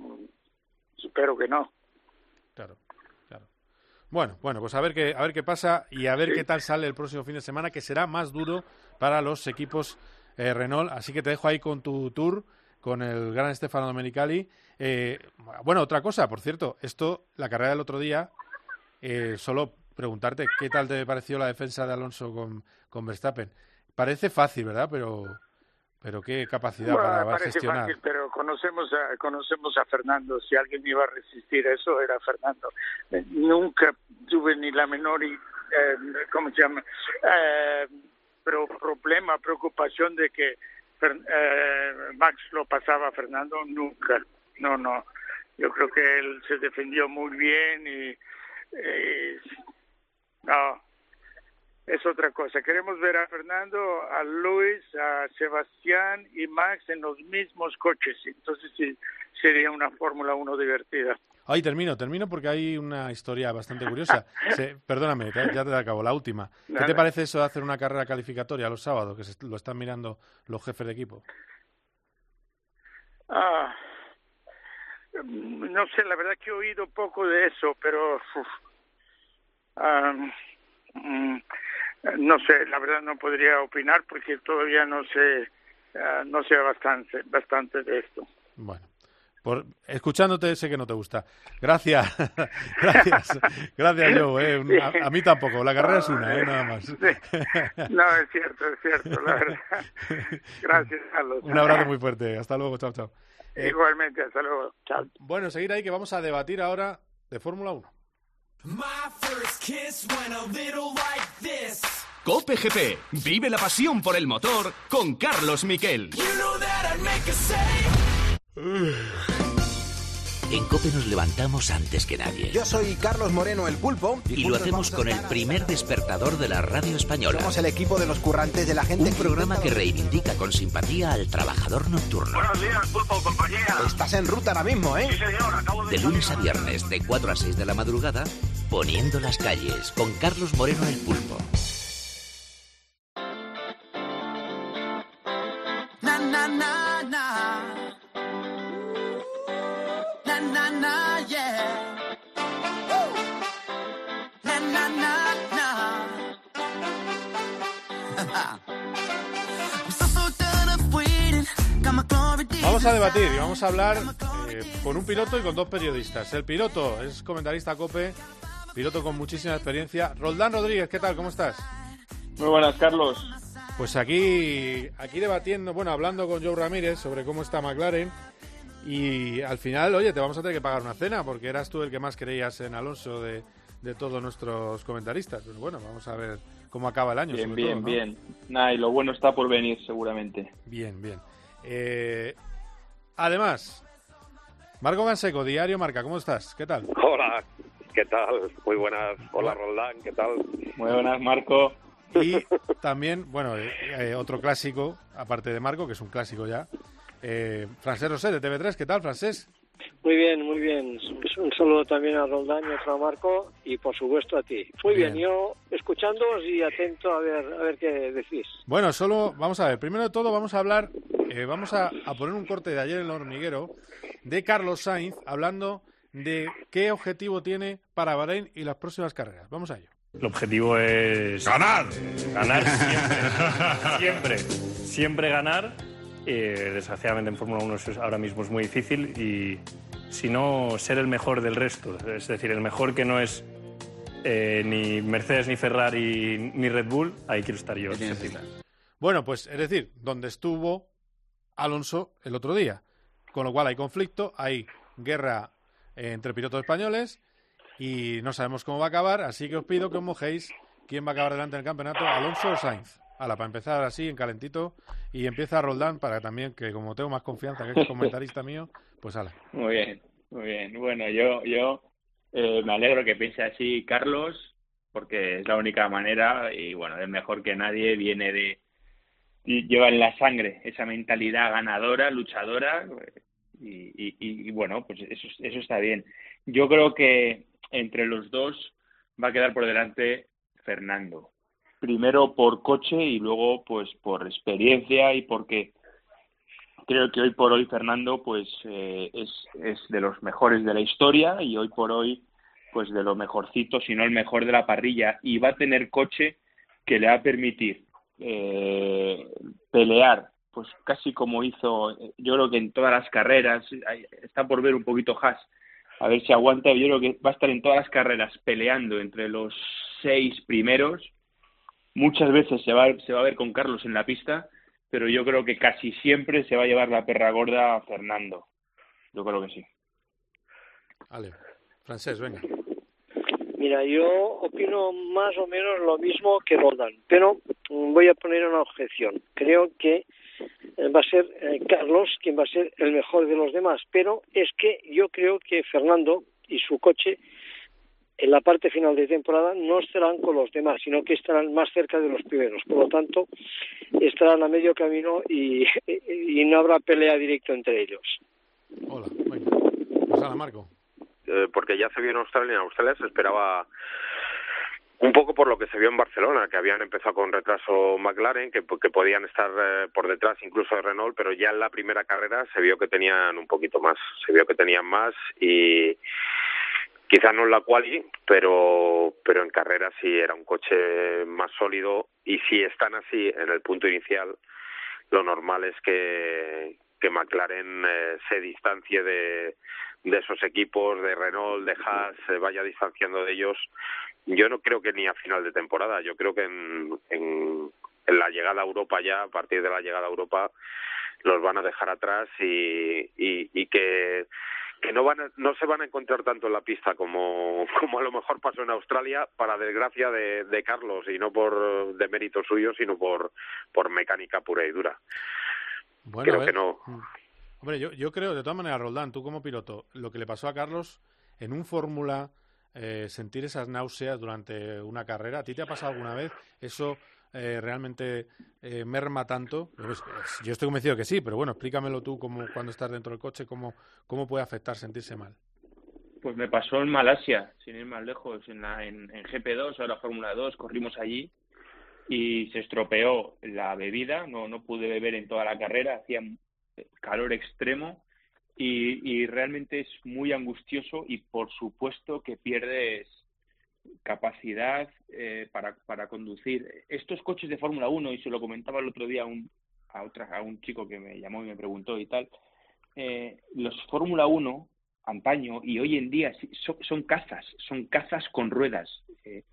espero que no. Claro. Bueno, pues a ver qué pasa y a ver qué tal sale el próximo fin de semana, que será más duro para los equipos Renault. Así que te dejo ahí con tu tour, con el gran Stefano Domenicali. Bueno, otra cosa, por cierto, la carrera del otro día, solo preguntarte qué tal te pareció la defensa de Alonso con Verstappen. Parece fácil, ¿verdad? Pero qué capacidad para gestionar. Fácil, pero conocemos a Fernando. Si alguien iba a resistir eso, era Fernando. Nunca tuve ni la menor, ¿cómo se llama? Preocupación de que Max lo pasaba a Fernando, nunca. No. Yo creo que él se defendió muy bien y no, es otra cosa. Queremos ver a Fernando, a Luis, a Sebastián y Max en los mismos coches. Entonces sí, sería una Fórmula 1 divertida. Ay, termino porque hay una historia bastante curiosa. Perdóname, ya te acabo, la última. ¿Qué te parece eso de hacer una carrera calificatoria los sábados, que lo están mirando los jefes de equipo? No sé, la verdad que he oído poco de eso, pero No sé, la verdad no podría opinar porque todavía no sé bastante de esto. Bueno, escuchándote sé que no te gusta. Gracias, gracias Joe. A mí tampoco, la carrera es una, nada más. Sí. No, es cierto, la verdad. Gracias, Carlos. Un abrazo muy fuerte, hasta luego, chao, chao. Igualmente, hasta luego, chao. Bueno, seguir ahí que vamos a debatir ahora de Fórmula 1. COPE GP. Vive la pasión por el motor con Carlos Miquel. En COPE nos levantamos antes que nadie. Yo soy Carlos Moreno, el Pulpo. Y lo hacemos con el primer despertador de la radio española. Somos el equipo de los currantes de la gente. Un programa que reivindica con simpatía al trabajador nocturno. Buenos días, Pulpo, compañía. Estás en ruta ahora mismo, ¿eh? Sí, señor, acabo de... De lunes a viernes, de 4 a 6 de la madrugada, poniendo las calles, con Carlos Moreno, el Pulpo. Na, na, na, na. Na, na, na, yeah. Na, na, na, na. I'm so done of waiting. Got my glory days. Vamos a debatir y vamos a hablar con un piloto y con dos periodistas. El piloto es comentarista COPE, piloto con muchísima experiencia. Roldán Rodríguez, ¿qué tal? ¿Cómo estás? Muy buenas, Carlos. Pues aquí debatiendo, hablando con Joe Ramírez sobre cómo está McLaren y al final, oye, te vamos a tener que pagar una cena porque eras tú el que más creías en Alonso de todos nuestros comentaristas. Pero bueno, vamos a ver cómo acaba el año. Bien. Nah, y lo bueno está por venir seguramente. Bien. Además, Marco Canseco, Diario Marca, ¿cómo estás? ¿Qué tal? Hola, ¿qué tal? Muy buenas. Hola, Roldán, ¿qué tal? Muy buenas, Marco. Y también, otro clásico, aparte de Marco, que es un clásico ya, Francés Roset, de TV3. ¿Qué tal, Francés? Muy bien. Un saludo también a Roldán y otro a Marco y, por supuesto, a ti. Muy bien, yo escuchándoos y atento a ver qué decís. Bueno, vamos a ver. Primero de todo vamos a hablar, vamos a poner un corte de ayer en El Hormiguero de Carlos Sainz hablando de qué objetivo tiene para Bahrein y las próximas carreras. Vamos a ello. El objetivo es... ¡Ganar! Ganar siempre ganar. Desgraciadamente en Fórmula 1 eso ahora mismo es muy difícil y si no, ser el mejor del resto. Es decir, el mejor que no es ni Mercedes, ni Ferrari, ni Red Bull, ahí quiero estar yo. Bueno, pues es decir, donde estuvo Alonso el otro día. Con lo cual hay conflicto, hay guerra entre pilotos españoles y no sabemos cómo va a acabar, así que os pido que os mojéis quién va a acabar delante del campeonato, Alonso o Sainz. Para empezar así, en calentito, y empieza Roldán para también, que como tengo más confianza que es comentarista mío, pues ala. Muy bien. Bueno, yo me alegro que piense así Carlos, porque es la única manera, y bueno, es mejor que nadie, lleva en la sangre esa mentalidad ganadora, luchadora, y bueno, pues eso está bien. Yo creo que entre los dos va a quedar por delante Fernando. Primero por coche y luego pues por experiencia y porque creo que hoy por hoy Fernando pues es de los mejores de la historia y hoy por hoy pues de lo mejorcito, si no el mejor de la parrilla, y va a tener coche que le va a permitir pelear pues casi como hizo, yo creo que en todas las carreras. Está por ver un poquito Haas, a ver si aguanta. Yo creo que va a estar en todas las carreras peleando entre los 6 primeros. Muchas veces se va a ver con Carlos en la pista, pero yo creo que casi siempre se va a llevar la perra gorda a Fernando. Yo creo que sí. Vale, Francés, venga. Mira, yo opino más o menos lo mismo que Roldán, pero voy a poner una objeción. Creo que va a ser Carlos quien va a ser el mejor de los demás, pero es que yo creo que Fernando y su coche en la parte final de temporada no estarán con los demás, sino que estarán más cerca de los primeros. Por lo tanto, estarán a medio camino y no habrá pelea directa entre ellos. Hola, venga. Pues a Marco. Porque ya se vio en Australia se esperaba un poco por lo que se vio en Barcelona, que habían empezado con retraso McLaren, que podían estar por detrás incluso de Renault, pero ya en la primera carrera se vio que tenían un poquito más, y Quizás no en la quali, pero en carrera sí era un coche más sólido, y si están así en el punto inicial, lo normal es que McLaren se distancie de esos equipos, de Renault, de Haas, se vaya distanciando de ellos. Yo no creo que ni a final de temporada, yo creo que en la llegada a Europa ya, a partir de la llegada a Europa, los van a dejar atrás y que no se van a encontrar tanto en la pista como a lo mejor pasó en Australia, para desgracia de Carlos, y no por demérito suyo, sino por mecánica pura y dura. Bueno, creo que no. Hombre, yo creo, de todas maneras, Roldán, tú como piloto, lo que le pasó a Carlos en un Fórmula, sentir esas náuseas durante una carrera, ¿a ti te ha pasado alguna vez? ¿Eso realmente merma tanto? Pues, yo estoy convencido que sí, pero bueno, explícamelo tú, cuando estás dentro del coche, cómo puede afectar sentirse mal. Pues me pasó en Malasia, sin ir más lejos, en GP2, ahora Fórmula 2, corrimos allí y se estropeó la bebida, no pude beber en toda la carrera, hacía calor extremo y realmente es muy angustioso, y por supuesto que pierdes capacidad para conducir. Estos coches de Fórmula 1, y se lo comentaba el otro día a un chico que me llamó y me preguntó y tal, los Fórmula 1 antaño y hoy en día son cazas con ruedas,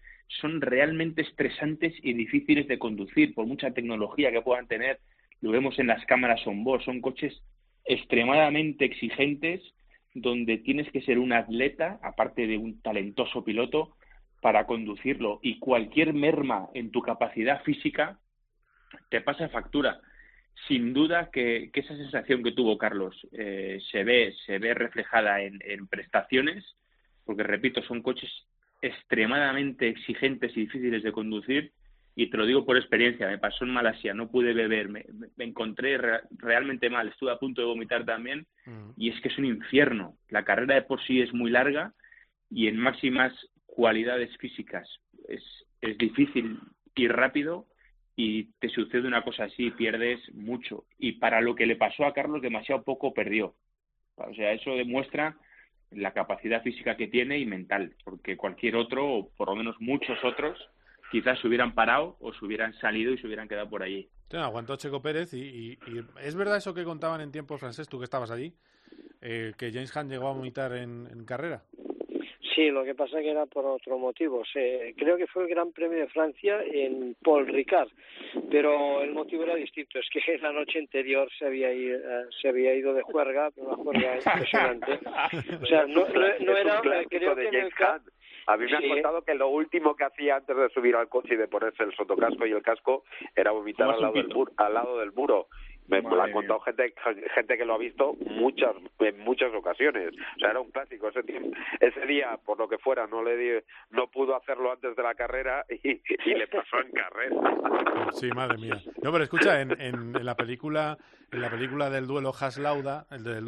son realmente estresantes y difíciles de conducir por mucha tecnología que puedan tener. Lo vemos en las cámaras on-board, son coches extremadamente exigentes donde tienes que ser un atleta, aparte de un talentoso piloto, para conducirlo, y cualquier merma en tu capacidad física te pasa factura. Sin duda que esa sensación que tuvo Carlos se ve reflejada en prestaciones, porque repito, son coches extremadamente exigentes y difíciles de conducir, y te lo digo por experiencia, me pasó en Malasia, no pude beber, me encontré realmente mal, estuve a punto de vomitar también, y es que es un infierno. La carrera de por sí es muy larga y en máximas cualidades físicas es difícil ir rápido, y te sucede una cosa así, pierdes mucho. Y para lo que le pasó a Carlos, demasiado poco perdió. O sea, eso demuestra la capacidad física que tiene y mental, porque cualquier otro, o por lo menos muchos otros, quizás se hubieran parado o se hubieran salido y se hubieran quedado por allí. Sí, aguantó Checo Pérez y ¿es verdad eso que contaban en tiempo francés, tú que estabas allí, que James Hunt llegó a vomitar en carrera? Sí, lo que pasa que era por otro motivo. Creo que fue el Gran Premio de Francia en Paul Ricard, pero el motivo era distinto. Es que la noche anterior se había ido de juerga, una juerga impresionante. O sea, no era... Creo de que James Hunt. A mí me han contado que lo último que hacía antes de subir al coche y de ponerse el sotocasco y el casco era vomitar al lado del muro. Me lo han contado gente que lo ha visto en muchas ocasiones. O sea, era un clásico ese día, por lo que fuera, no pudo hacerlo antes de la carrera y le pasó en carrera. Sí, madre mía. No, pero escucha, en la película del duelo Haas-Lauda,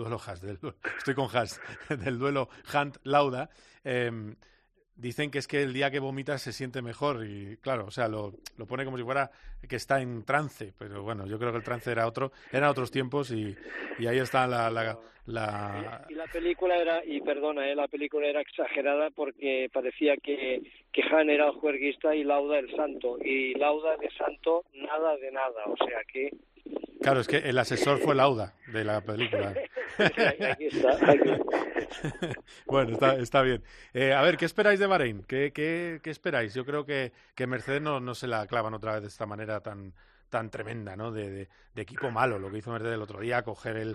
estoy con Haas, del duelo Hunt-Lauda, dicen que es que el día que vomitas se siente mejor y claro, o sea, lo pone como si fuera que está en trance, pero bueno, yo creo que el trance eran otros tiempos y ahí está Y la película era, la película era exagerada porque parecía que Han era el juerguista y Lauda el santo, y Lauda de santo nada de nada, o sea que... Claro, es que el asesor fue Lauda de la película. Aquí está. Bueno, está bien. A ver, ¿qué esperáis de Bahrein? ¿Qué esperáis? Yo creo que Mercedes no se la clavan otra vez de esta manera tan tremenda, ¿no? De equipo malo, lo que hizo Mercedes el otro día, coger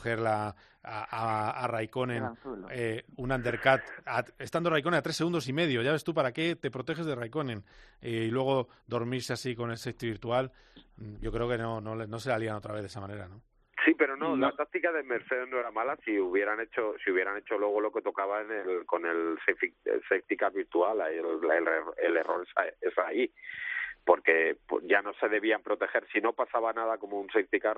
a Raikkonen, un undercut, estando Raikkonen a 3 segundos y medio, ya ves tú para qué te proteges de Raikkonen, y luego dormirse así con el safety virtual. Yo creo que no se la lían otra vez de esa manera, ¿no? Sí, pero no, la táctica de Mercedes no era mala si hubieran hecho luego lo que tocaba con el safety car virtual. El error es ahí, porque ya no se debían proteger. Si no pasaba nada como un safety car,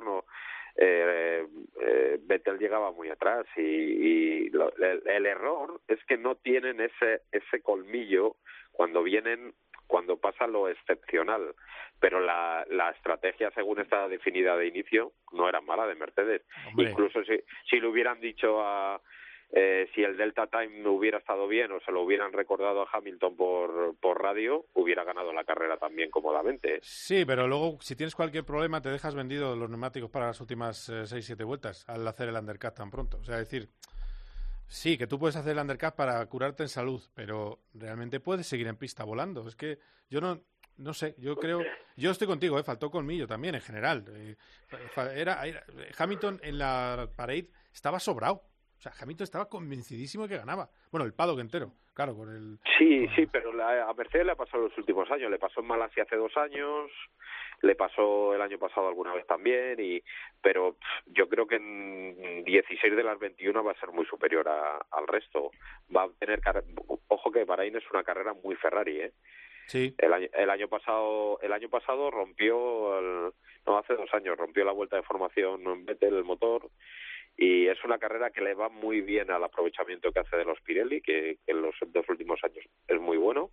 Vettel llegaba muy atrás y el error es que no tienen ese colmillo cuando pasa lo excepcional, pero la estrategia, según estaba definida de inicio, no era mala de Mercedes. Hombre. Incluso si le hubieran dicho a si el Delta Time hubiera estado bien o se lo hubieran recordado a Hamilton por radio, hubiera ganado la carrera también cómodamente. Sí, pero luego si tienes cualquier problema te dejas vendido los neumáticos para las últimas 6-7 vueltas al hacer el undercut tan pronto. O sea, es decir, sí, que tú puedes hacer el undercut para curarte en salud, pero realmente puedes seguir en pista volando. Es que yo no sé, yo estoy contigo, faltó colmillo también en general. Hamilton en la parade estaba sobrado. O sea, Hamilton estaba convencidísimo de que ganaba. Bueno, el paddock entero, claro, con el... Sí, pero a Mercedes le ha pasado en los últimos años. Le pasó en Malasia hace 2 años, le pasó el año pasado alguna vez también, pero yo creo que en 16 de las 21 va a ser muy superior al resto. Va a tener... Ojo que Bahrein es una carrera muy Ferrari, ¿eh? Sí. El año pasado rompió, hace 2 años, rompió la vuelta de formación en Vettel el motor, y es una carrera que le va muy bien al aprovechamiento que hace de los Pirelli, que en los 2 últimos años es muy bueno,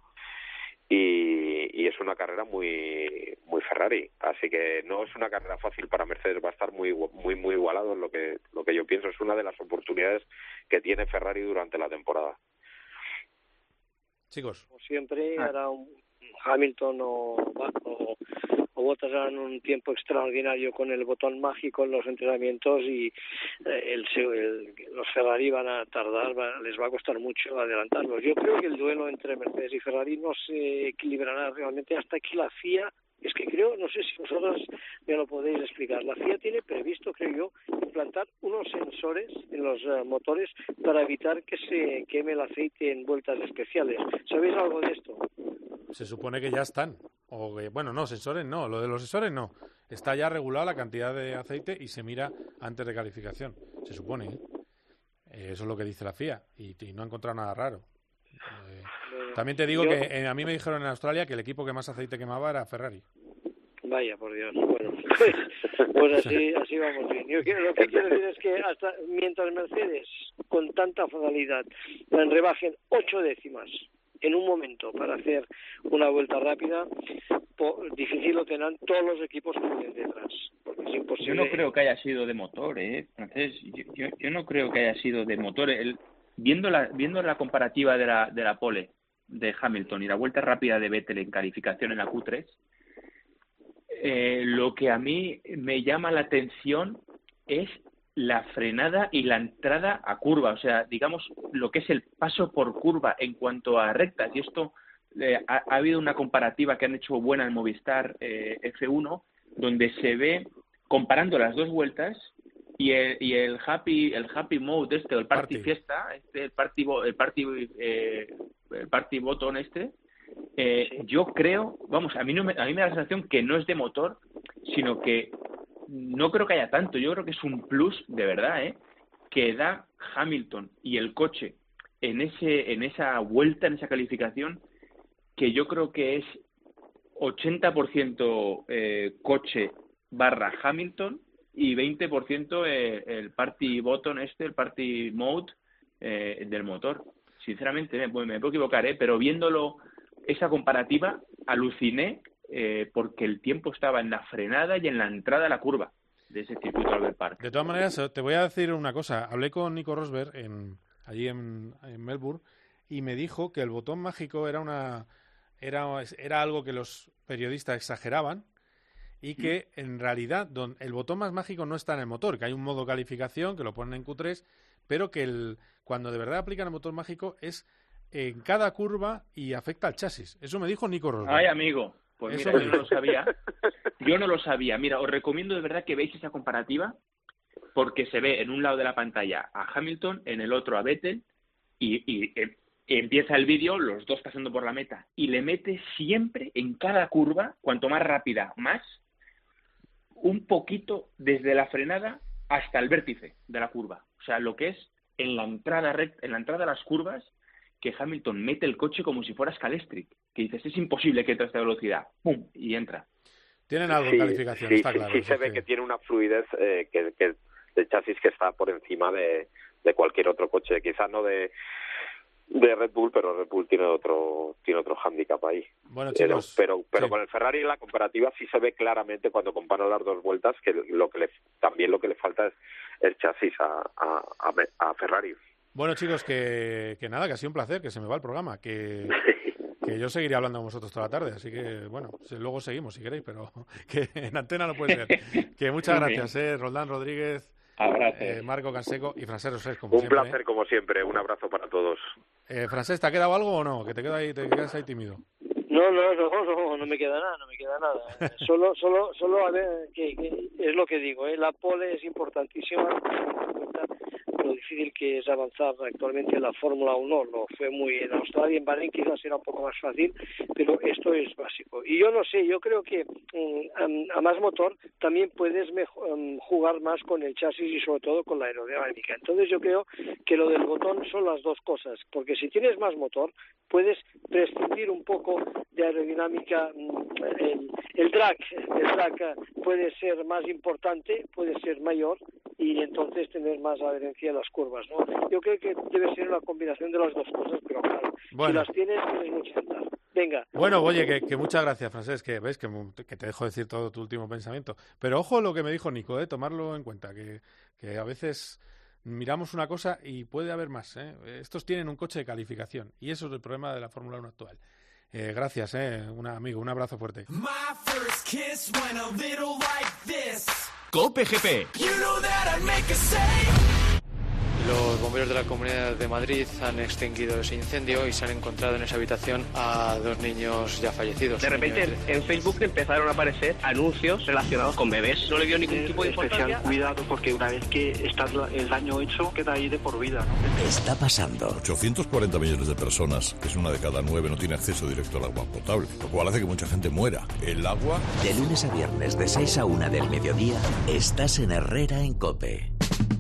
y es una carrera muy muy Ferrari, así que no es una carrera fácil para Mercedes, va a estar muy igualado en lo que yo pienso. Es una de las oportunidades que tiene Ferrari durante la temporada. Chicos, como siempre, hará Hamilton o Bottas harán un tiempo extraordinario con el botón mágico en los entrenamientos, y los Ferrari van a tardar, les va a costar mucho adelantarlos. Yo creo que el duelo entre Mercedes y Ferrari no se equilibrará realmente hasta que la FIA, es que creo, no sé si vosotros me lo podéis explicar, la FIA tiene previsto, creo yo, implantar unos sensores en los motores para evitar que se queme el aceite en vueltas especiales. ¿Sabéis algo de esto? Se supone que ya están. No, sensores no. Lo de los sensores no. Está ya regulada la cantidad de aceite y se mira antes de calificación. Se supone, ¿eh? Eso es lo que dice la FIA. Y no ha encontrado nada raro. También te digo que a mí me dijeron en Australia que el equipo que más aceite quemaba era Ferrari. Vaya, por Dios. Bueno, pues así vamos bien. Lo que quiero decir es que hasta mientras Mercedes, con tanta facilidad, rebajen 8 décimas en un momento para hacer una vuelta rápida, difícil lo tendrán todos los equipos que vienen detrás, porque es imposible. Yo no creo que haya sido de motor, Francés. Yo no creo que haya sido de motor. Viendo la comparativa de la pole de Hamilton y la vuelta rápida de Vettel en calificación en la Q3, lo que a mí me llama la atención es la frenada y la entrada a curva, o sea, digamos, lo que es el paso por curva en cuanto a rectas. Y esto ha habido una comparativa que han hecho buena en Movistar F1, donde se ve comparando las 2 vueltas y el happy mode el party fiesta, el party button yo creo, a mí me da la sensación que no es de motor, sino que no creo que haya tanto. Yo creo que es un plus de verdad, que da Hamilton y el coche en esa vuelta, en esa calificación, que yo creo que es 80% coche / Hamilton y 20% el party button el party mode del motor. Sinceramente me puedo equivocar, pero viéndolo, esa comparativa, aluciné porque el tiempo estaba en la frenada y en la entrada a la curva de ese circuito Albert Park. De todas maneras, te voy a decir una cosa. Hablé con Nico Rosberg allí en Melbourne y me dijo que el botón mágico era algo que los periodistas exageraban y que en realidad el botón más mágico no está en el motor, que hay un modo calificación que lo ponen en Q3, pero que cuando de verdad aplican el botón mágico es en cada curva y afecta al chasis. Eso me dijo Nico Rosberg. Ay, amigo, pues mira, yo no lo sabía. Yo no lo sabía. Mira, os recomiendo de verdad que veáis esa comparativa, porque se ve en un lado de la pantalla a Hamilton, en el otro a Vettel, y empieza el vídeo, los dos pasando por la meta, y le mete siempre en cada curva, cuanto más rápida, más, un poquito desde la frenada hasta el vértice de la curva. O sea, lo que es en la entrada a las curvas, que Hamilton mete el coche como si fuera Scalestri, que dices, es imposible que entre a esta velocidad, ¡pum!, y entra. Tienen algo en calificación, está claro. Sí se ve que tiene una fluidez que de chasis que está por encima de cualquier otro coche, quizás no de Red Bull, pero Red Bull tiene otro hándicap ahí. Bueno, chicos, pero con el Ferrari en la comparativa sí se ve claramente cuando comparan las 2 vueltas que también lo que le falta es el chasis a Ferrari. Bueno, chicos, que nada, que ha sido un placer, que se me va el programa, que yo seguiré hablando con vosotros toda la tarde, así que, bueno, luego seguimos si queréis, pero que en antena no puede ser. Que muchas gracias, Roldán Rodríguez, Marco Canseco y Francesc Rosés, como siempre. Un placer, como siempre, un abrazo para todos. Francesc, ¿te ha quedado algo o no? Que te quedas ahí tímido. No me queda nada. Solo a ver, que es lo que digo, la pole es importantísima, lo difícil que es avanzar actualmente en la Fórmula 1, lo fue muy en Australia, en Bahrein quizás era un poco más fácil, pero esto es básico. Y yo no sé, yo creo que a más motor también puedes jugar más con el chasis y sobre todo con la aerodinámica. Entonces yo creo que lo del botón son las dos cosas, porque si tienes más motor puedes prescindir un poco de aerodinámica, el drag puede ser más importante, puede ser mayor y entonces tener más adherencia en las curvas, ¿no? Yo creo que debe ser una combinación de las dos cosas, pero claro, si las tienes mucho que andar. Venga. Bueno, oye, que muchas gracias, Francesc, que ves que te dejo decir todo tu último pensamiento. Pero ojo lo que me dijo Nico, tomarlo en cuenta, que a veces miramos una cosa y puede haber más, Estos tienen un coche de calificación y eso es el problema de la Fórmula 1 actual. Gracias, un amigo, un abrazo fuerte. COPE GP. Los bomberos de la Comunidad de Madrid han extinguido ese incendio y se han encontrado en esa habitación a 2 niños ya fallecidos. De repente en Facebook empezaron a aparecer anuncios relacionados con bebés. No le dio ningún tipo de importancia. Especial cuidado porque una vez que está el daño hecho queda ahí de por vida, ¿no? Está pasando. 840 millones de personas, que es una de cada 9, no tiene acceso directo al agua potable, lo cual hace que mucha gente muera. El agua... De lunes a viernes, de 6 a 1 del mediodía, estás en Herrera en COPE.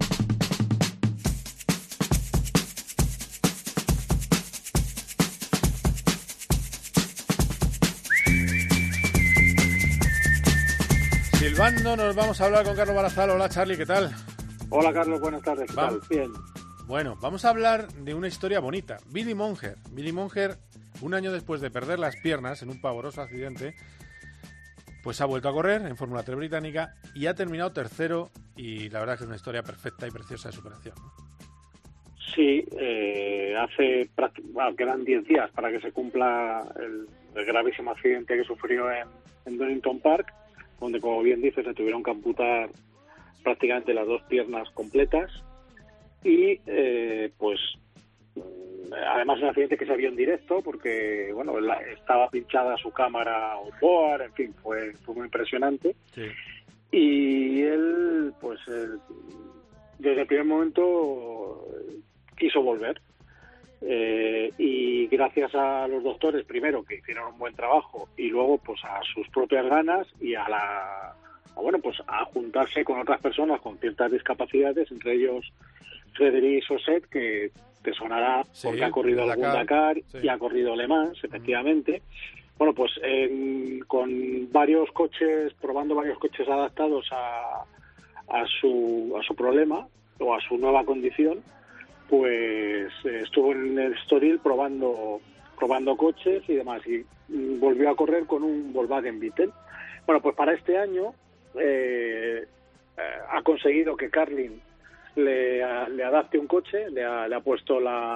Silvando, nos vamos a hablar con Carlos Barazal. Hola, Charlie, ¿qué tal? Hola, Carlos, buenas tardes. ¿Qué tal? Bien. Bueno, vamos a hablar de una historia bonita. Billy Monger, un año después de perder las piernas en un pavoroso accidente, pues ha vuelto a correr en Fórmula 3 británica y ha terminado tercero, y la verdad es que es una historia perfecta y preciosa de superación, ¿no? Sí, quedan 10 días para que se cumpla el gravísimo accidente que sufrió en Donington Park, donde, como bien dices, se tuvieron que amputar prácticamente las 2 piernas completas y, además un accidente que se vio en directo porque, bueno, estaba pinchada su cámara onboard, en fin, fue muy impresionante. Sí. Y él, desde el primer momento quiso volver. Y gracias a los doctores, primero, que hicieron un buen trabajo, y luego pues a sus propias ganas y a juntarse con otras personas con ciertas discapacidades, entre ellos Frédéric Sauzet, que te sonará porque ha corrido algún Dakar y ha corrido Le Mans, efectivamente. Bueno, pues con varios coches, probando varios coches adaptados a su problema o a su nueva condición, pues estuvo en el Estoril probando coches y demás, y volvió a correr con un Volkswagen Beetle. Bueno, pues para este año ha conseguido que Carlin le adapte un coche, le ha puesto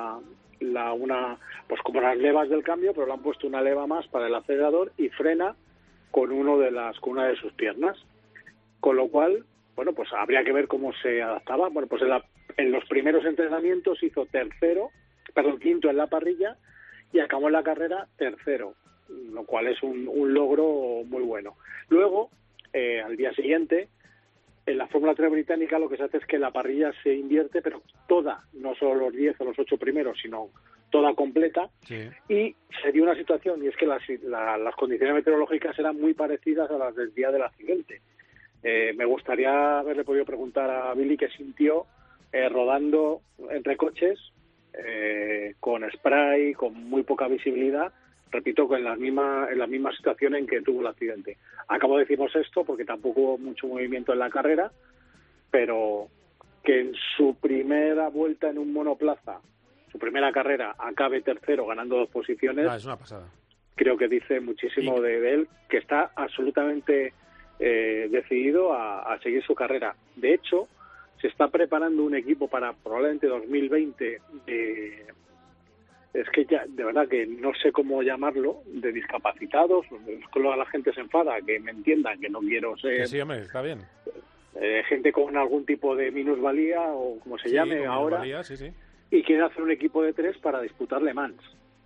pues como las levas del cambio, pero le han puesto una leva más para el acelerador y frena con una de sus piernas, con lo cual, bueno, pues habría que ver cómo se adaptaba. Bueno, pues en los primeros entrenamientos hizo quinto en la parrilla y acabó en la carrera tercero, lo cual es un logro muy bueno. Luego, al día siguiente, en la Fórmula 3 británica lo que se hace es que la parrilla se invierte, pero toda, no solo los 10 o los 8 primeros, sino toda completa. Sí. Y se dio una situación, y es que las condiciones meteorológicas eran muy parecidas a las del día del accidente. Me gustaría haberle podido preguntar a Billy qué sintió rodando entre coches, con spray, con muy poca visibilidad, repito, en la misma situación en que tuvo el accidente. Acabo de decirnos esto porque tampoco hubo mucho movimiento en la carrera, pero que en su primera vuelta en un monoplaza, su primera carrera, acabe tercero ganando 2 posiciones, es una pasada. Creo que dice muchísimo de él, que está absolutamente decidido a seguir su carrera. De hecho, se está preparando un equipo para probablemente 2020 es que ya, de verdad que no sé cómo llamarlo, de discapacitados, es que luego la gente se enfada, que me entiendan, que no quiero ser... Que sí, hombre, está bien. Gente con algún tipo de minusvalía, o como se llame ahora, sí. Y quiere hacer un equipo de 3 para disputar Le Mans.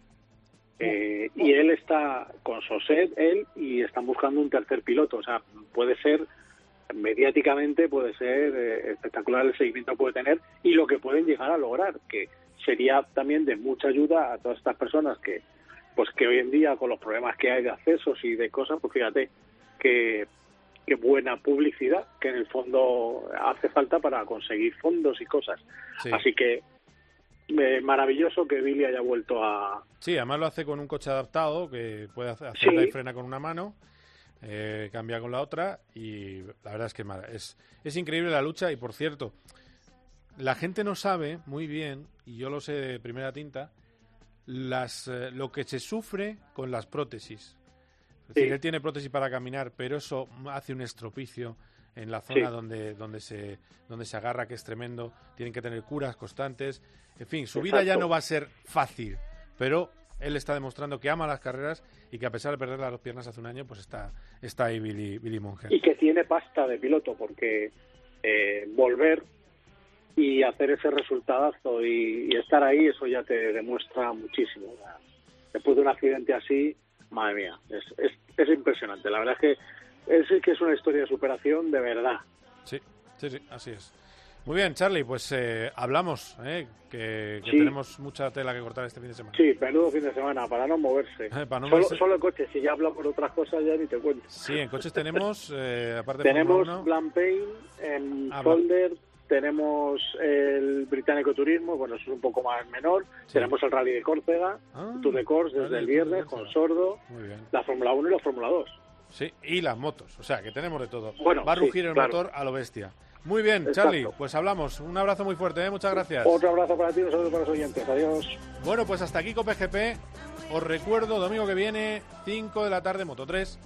Y él está con Soset, y están buscando un tercer piloto, o sea, puede ser... mediáticamente puede ser espectacular el seguimiento que puede tener y lo que pueden llegar a lograr, que sería también de mucha ayuda a todas estas personas que hoy en día, con los problemas que hay de accesos y de cosas, pues fíjate que buena publicidad que en el fondo hace falta para conseguir fondos y cosas. Sí. Así que maravilloso que Billy haya vuelto a... Sí, además lo hace con un coche adaptado que puede hacer y frena con una mano. Cambia con la otra y la verdad es que es increíble la lucha. Y por cierto, la gente no sabe muy bien, y yo lo sé de primera tinta, lo que se sufre con las prótesis. Es decir, él tiene prótesis para caminar, pero eso hace un estropicio en la zona donde se agarra, que es tremendo. Tienen que tener curas constantes. En fin, su vida ya no va a ser fácil, pero él está demostrando que ama las carreras y que a pesar de perder las 2 piernas hace un año, pues está ahí Billy Munger. Y que tiene pasta de piloto, porque volver y hacer ese resultadazo y estar ahí, eso ya te demuestra muchísimo. Después de un accidente así, madre mía, es impresionante. La verdad es que es una historia de superación de verdad. Sí, así es. Muy bien, Charlie, pues hablamos, que tenemos mucha tela que cortar este fin de semana. Sí, menudo fin de semana, para no moverse. Solo el coche, si ya hablo por otras cosas ya ni te cuento. Sí, en coches tenemos, aparte tenemos de Blancpain, en Folder, tenemos el Británico Turismo, bueno, eso es un poco más menor, tenemos el Rally de Córcega, Tour de Cors desde el viernes con Sordo, la Fórmula 1 y la Fórmula 2. Sí, y las motos, o sea, que tenemos de todo. Bueno, va a rugir el motor a lo bestia. Muy bien, exacto. Charlie, pues hablamos. Un abrazo muy fuerte, muchas gracias. Otro abrazo para ti, un saludo para los oyentes. Adiós. Bueno, pues hasta aquí COPE-GP. Os recuerdo, domingo que viene, 5 de la tarde, Moto 3.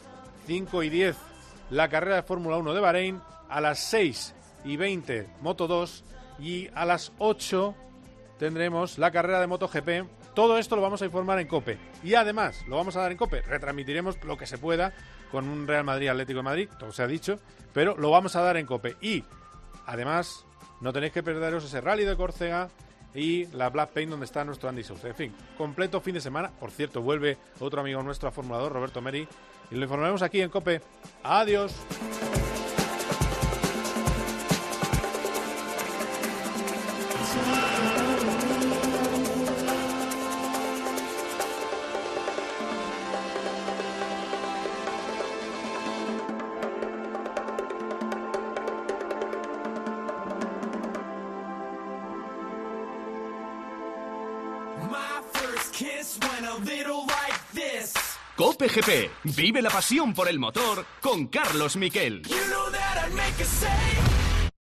5 y 10, la carrera de Fórmula 1 de Bahrein. A las 6 y 20, Moto 2. Y a las 8 tendremos la carrera de MotoGP. Todo esto lo vamos a informar en COPE. Y además, lo vamos a dar en COPE. Retransmitiremos lo que se pueda con un Real Madrid Atlético de Madrid, todo se ha dicho, pero lo vamos a dar en COPE. Y además, no tenéis que perderos ese Rally de Córcega y la Blancpain donde está nuestro Andy Sousa. En fin, completo fin de semana. Por cierto, vuelve otro amigo nuestro a Fórmula 2, Roberto Meri, y lo informaremos aquí en COPE. Adiós. COPE-GP. Vive la pasión por el motor con Carlos Miquel. You know that I'd make a save.